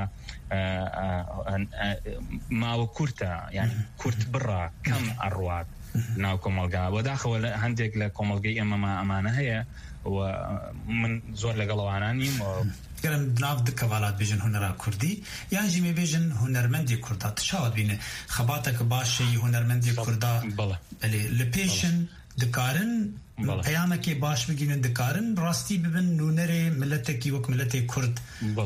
ماوە کورتە یعنی کورت بڕە کەم ئەڕوات ناو کۆمەلگا وەداخەوە لە هەندێک لە کۆمەلگەی ئەمەما ئەمانە هەیە و من زۆر لەگەڵەوانانیم گەرم ناو دکەواڵات بێژن هونەرا کوردی یان ژیمێ بێژن هونەرمەندی کووردا تشاوت بینە خەباتەکە باشەی هونەرمەندی کووردا لە پێشن دکارن پەیامەکێ باش بگینن دکارن ڕاستی ببن نونەرێ ملەتێکی وەک ملەتێ کورد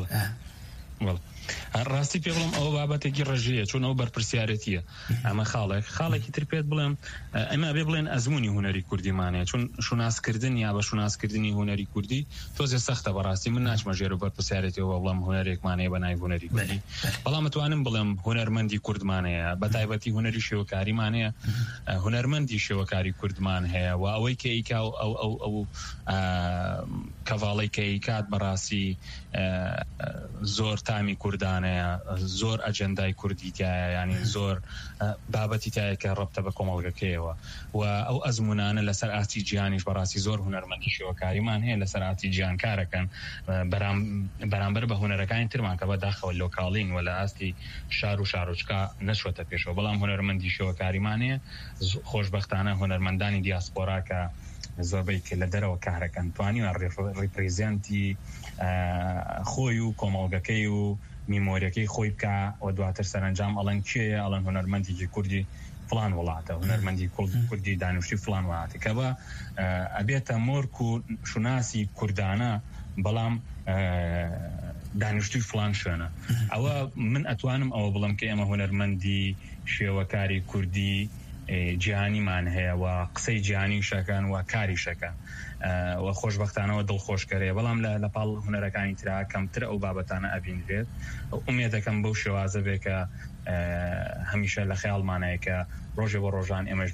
ڕاستی پێ بڵم ئەوە بابەتێکی ڕژەیە چون ئەو بەرپرسیارەتیە ئەمە خاڵێک خاڵێکی تر پێت بڵێم ئەمە بێ بڵێن ئەزمموی هونەری کوردیمانەیە چون شوناسکردن یا بە شوناسکردنی هونەری کوردی تۆزێ سەختە بەڕاستی من ناچمە ژێر و بەرپرسیارەتەوە بڵم هونەرێکمانەیە بە نای هونەری کوردی بەڵام متوانم بڵێم هونەرمەندی کوردمانەیە بە تایبەتی هونەری شێوەکاریمانەیە هونەرمەندی شێوەکاری کوردمان هەیە و ئەوەی کە ئیکا ئەو ئەو ئەو کەڤاڵی کە ئیکات بەڕاستی زۆر تامی کوردانەیە زۆر ئەجەندای کوردی تایە ینی زۆر بابەتی تایە کە ڕەبتە بە کۆمەڵگەکەیەوە و ئەو ئەزمونانە لەسەر ئاستی گیانیش بەڕاستی زۆر هونەرمەندی شێوەکاریمان هەیە لەسەر ئاستی گیانکارەکەن بەرامبەر بە هونەرەکانی ترمان کە بەداخەوە لۆکاڵین و لە ئاستی شار و شارۆچکا نەچوەتە پێشەوە بەڵام هونەرمەندی شێوەکاریمان هەیە خۆشبەختانە هونەرمەندانی دیاسپۆرا کە زۆربەی کە لە دەرەوە کارەکەن توانیوە ڕیپرێزێنتی خۆی و کۆمەڵگەکەی و میمۆریەکەی خۆی بکە و دواتر سەرنجام ئەڵەن کێیە ئەڵەن هونەرمەندێکی کوردی فلان وڵاتە هونەرمەندی کوردی دانیشتی فلان وڵاتی کە بە ئەبێتە مۆرک و شوناسی کوردانە بەڵام دانیشتوی فلان شوێنە ئەوە من ئەتوانم ئەوە بڵم کە ئێمە هونەرمەندی شێوەکاری کوردی جیهانیمان هەیە و قسەی جیهانی شەکەن و کاری شەکەن و خۆشبەختانەوە دڵخۆشکەرەیە بەڵام لە پاڵ هونەرەکانی ترا کەمتر ئەو بابەتانە ئەبینرێت ئومێدەکەم بەو شێوازە بێ کە هەمیشە لە خەیاڵمانەیە کە ڕۆژێ بۆ ڕۆژان ئێمەش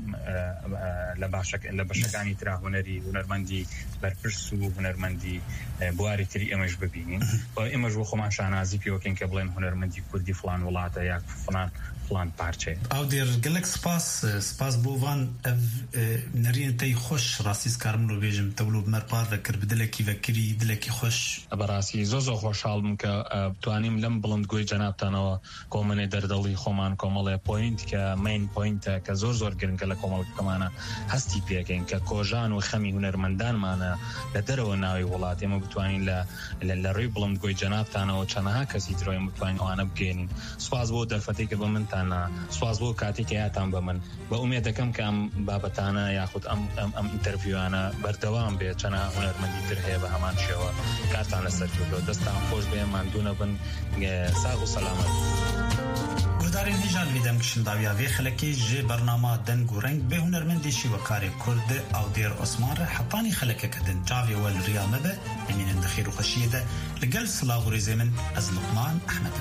لە بەشەکانی ترا هونەری هونەرمەندی بەرپرس و هونەرمەندی بواری تری ئێمەش ببینین ئێمەش بۆ خۆمان شانازی پێوەکەین کە بڵێن هونەرمەندی کوردی فلان وڵاتە یا فلان فلان پارچێ ئەو دێر گەلک سپاس سپاس بۆ وان نەرینە تەی خۆش ڕاستیز کارم لۆ بێژم تەولو بمەرپار دەکرد بدلێکی vekirî dilekî xweş بەڕاستی زۆر زۆر خۆشحاڵم کە بتوانیم لەم بڵندگوی جەنابتانەوە کۆمەڵێ دەردەڵی خۆمان کۆمەڵێ پۆینت کە مین پۆینتە کە زۆر زۆر گرنگە لە کۆمەڵگەکەمانە هەستی پێکەین کە کۆژان و خەمی هونەرمەندانمانە لە دەرەوە ناوی وڵات ئێمە بتوانین لە ڕێی بڵندگۆی جەنابتانەوە چەندەها کەسی ترۆی بتوانین ئەوانە بگەینین. سواز بۆ دەرفەتێک کە بە منتانە، سواز بۆ کاتێک یاتان بە من. بە ئومێد دەکەم کە ئەم بابەتانە یاخود ئەم ئەم ئینتەرویوانە بەردەوام بێت، چەندەها هونەرمەندی تر هەیە بە هەمان شێوە کارتان لەسەر کردەوە. دەستان خۆش بێ، ماندوونە بن، ساغ و سەلامەت. گودارین هیجان ویدم کشنداویا وی خلکی جه برنامه دنگ و رنگ به هنرمندیشی و کار کرد او دیر عثمان را حقانی خلکه کدن جاوی و الریا مبه امین اندخیر و خشیده لگل صلاح و ریزه من از لقمان احمد.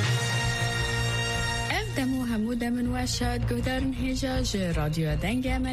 من واشاد گودرن هجاج رادیو دنگ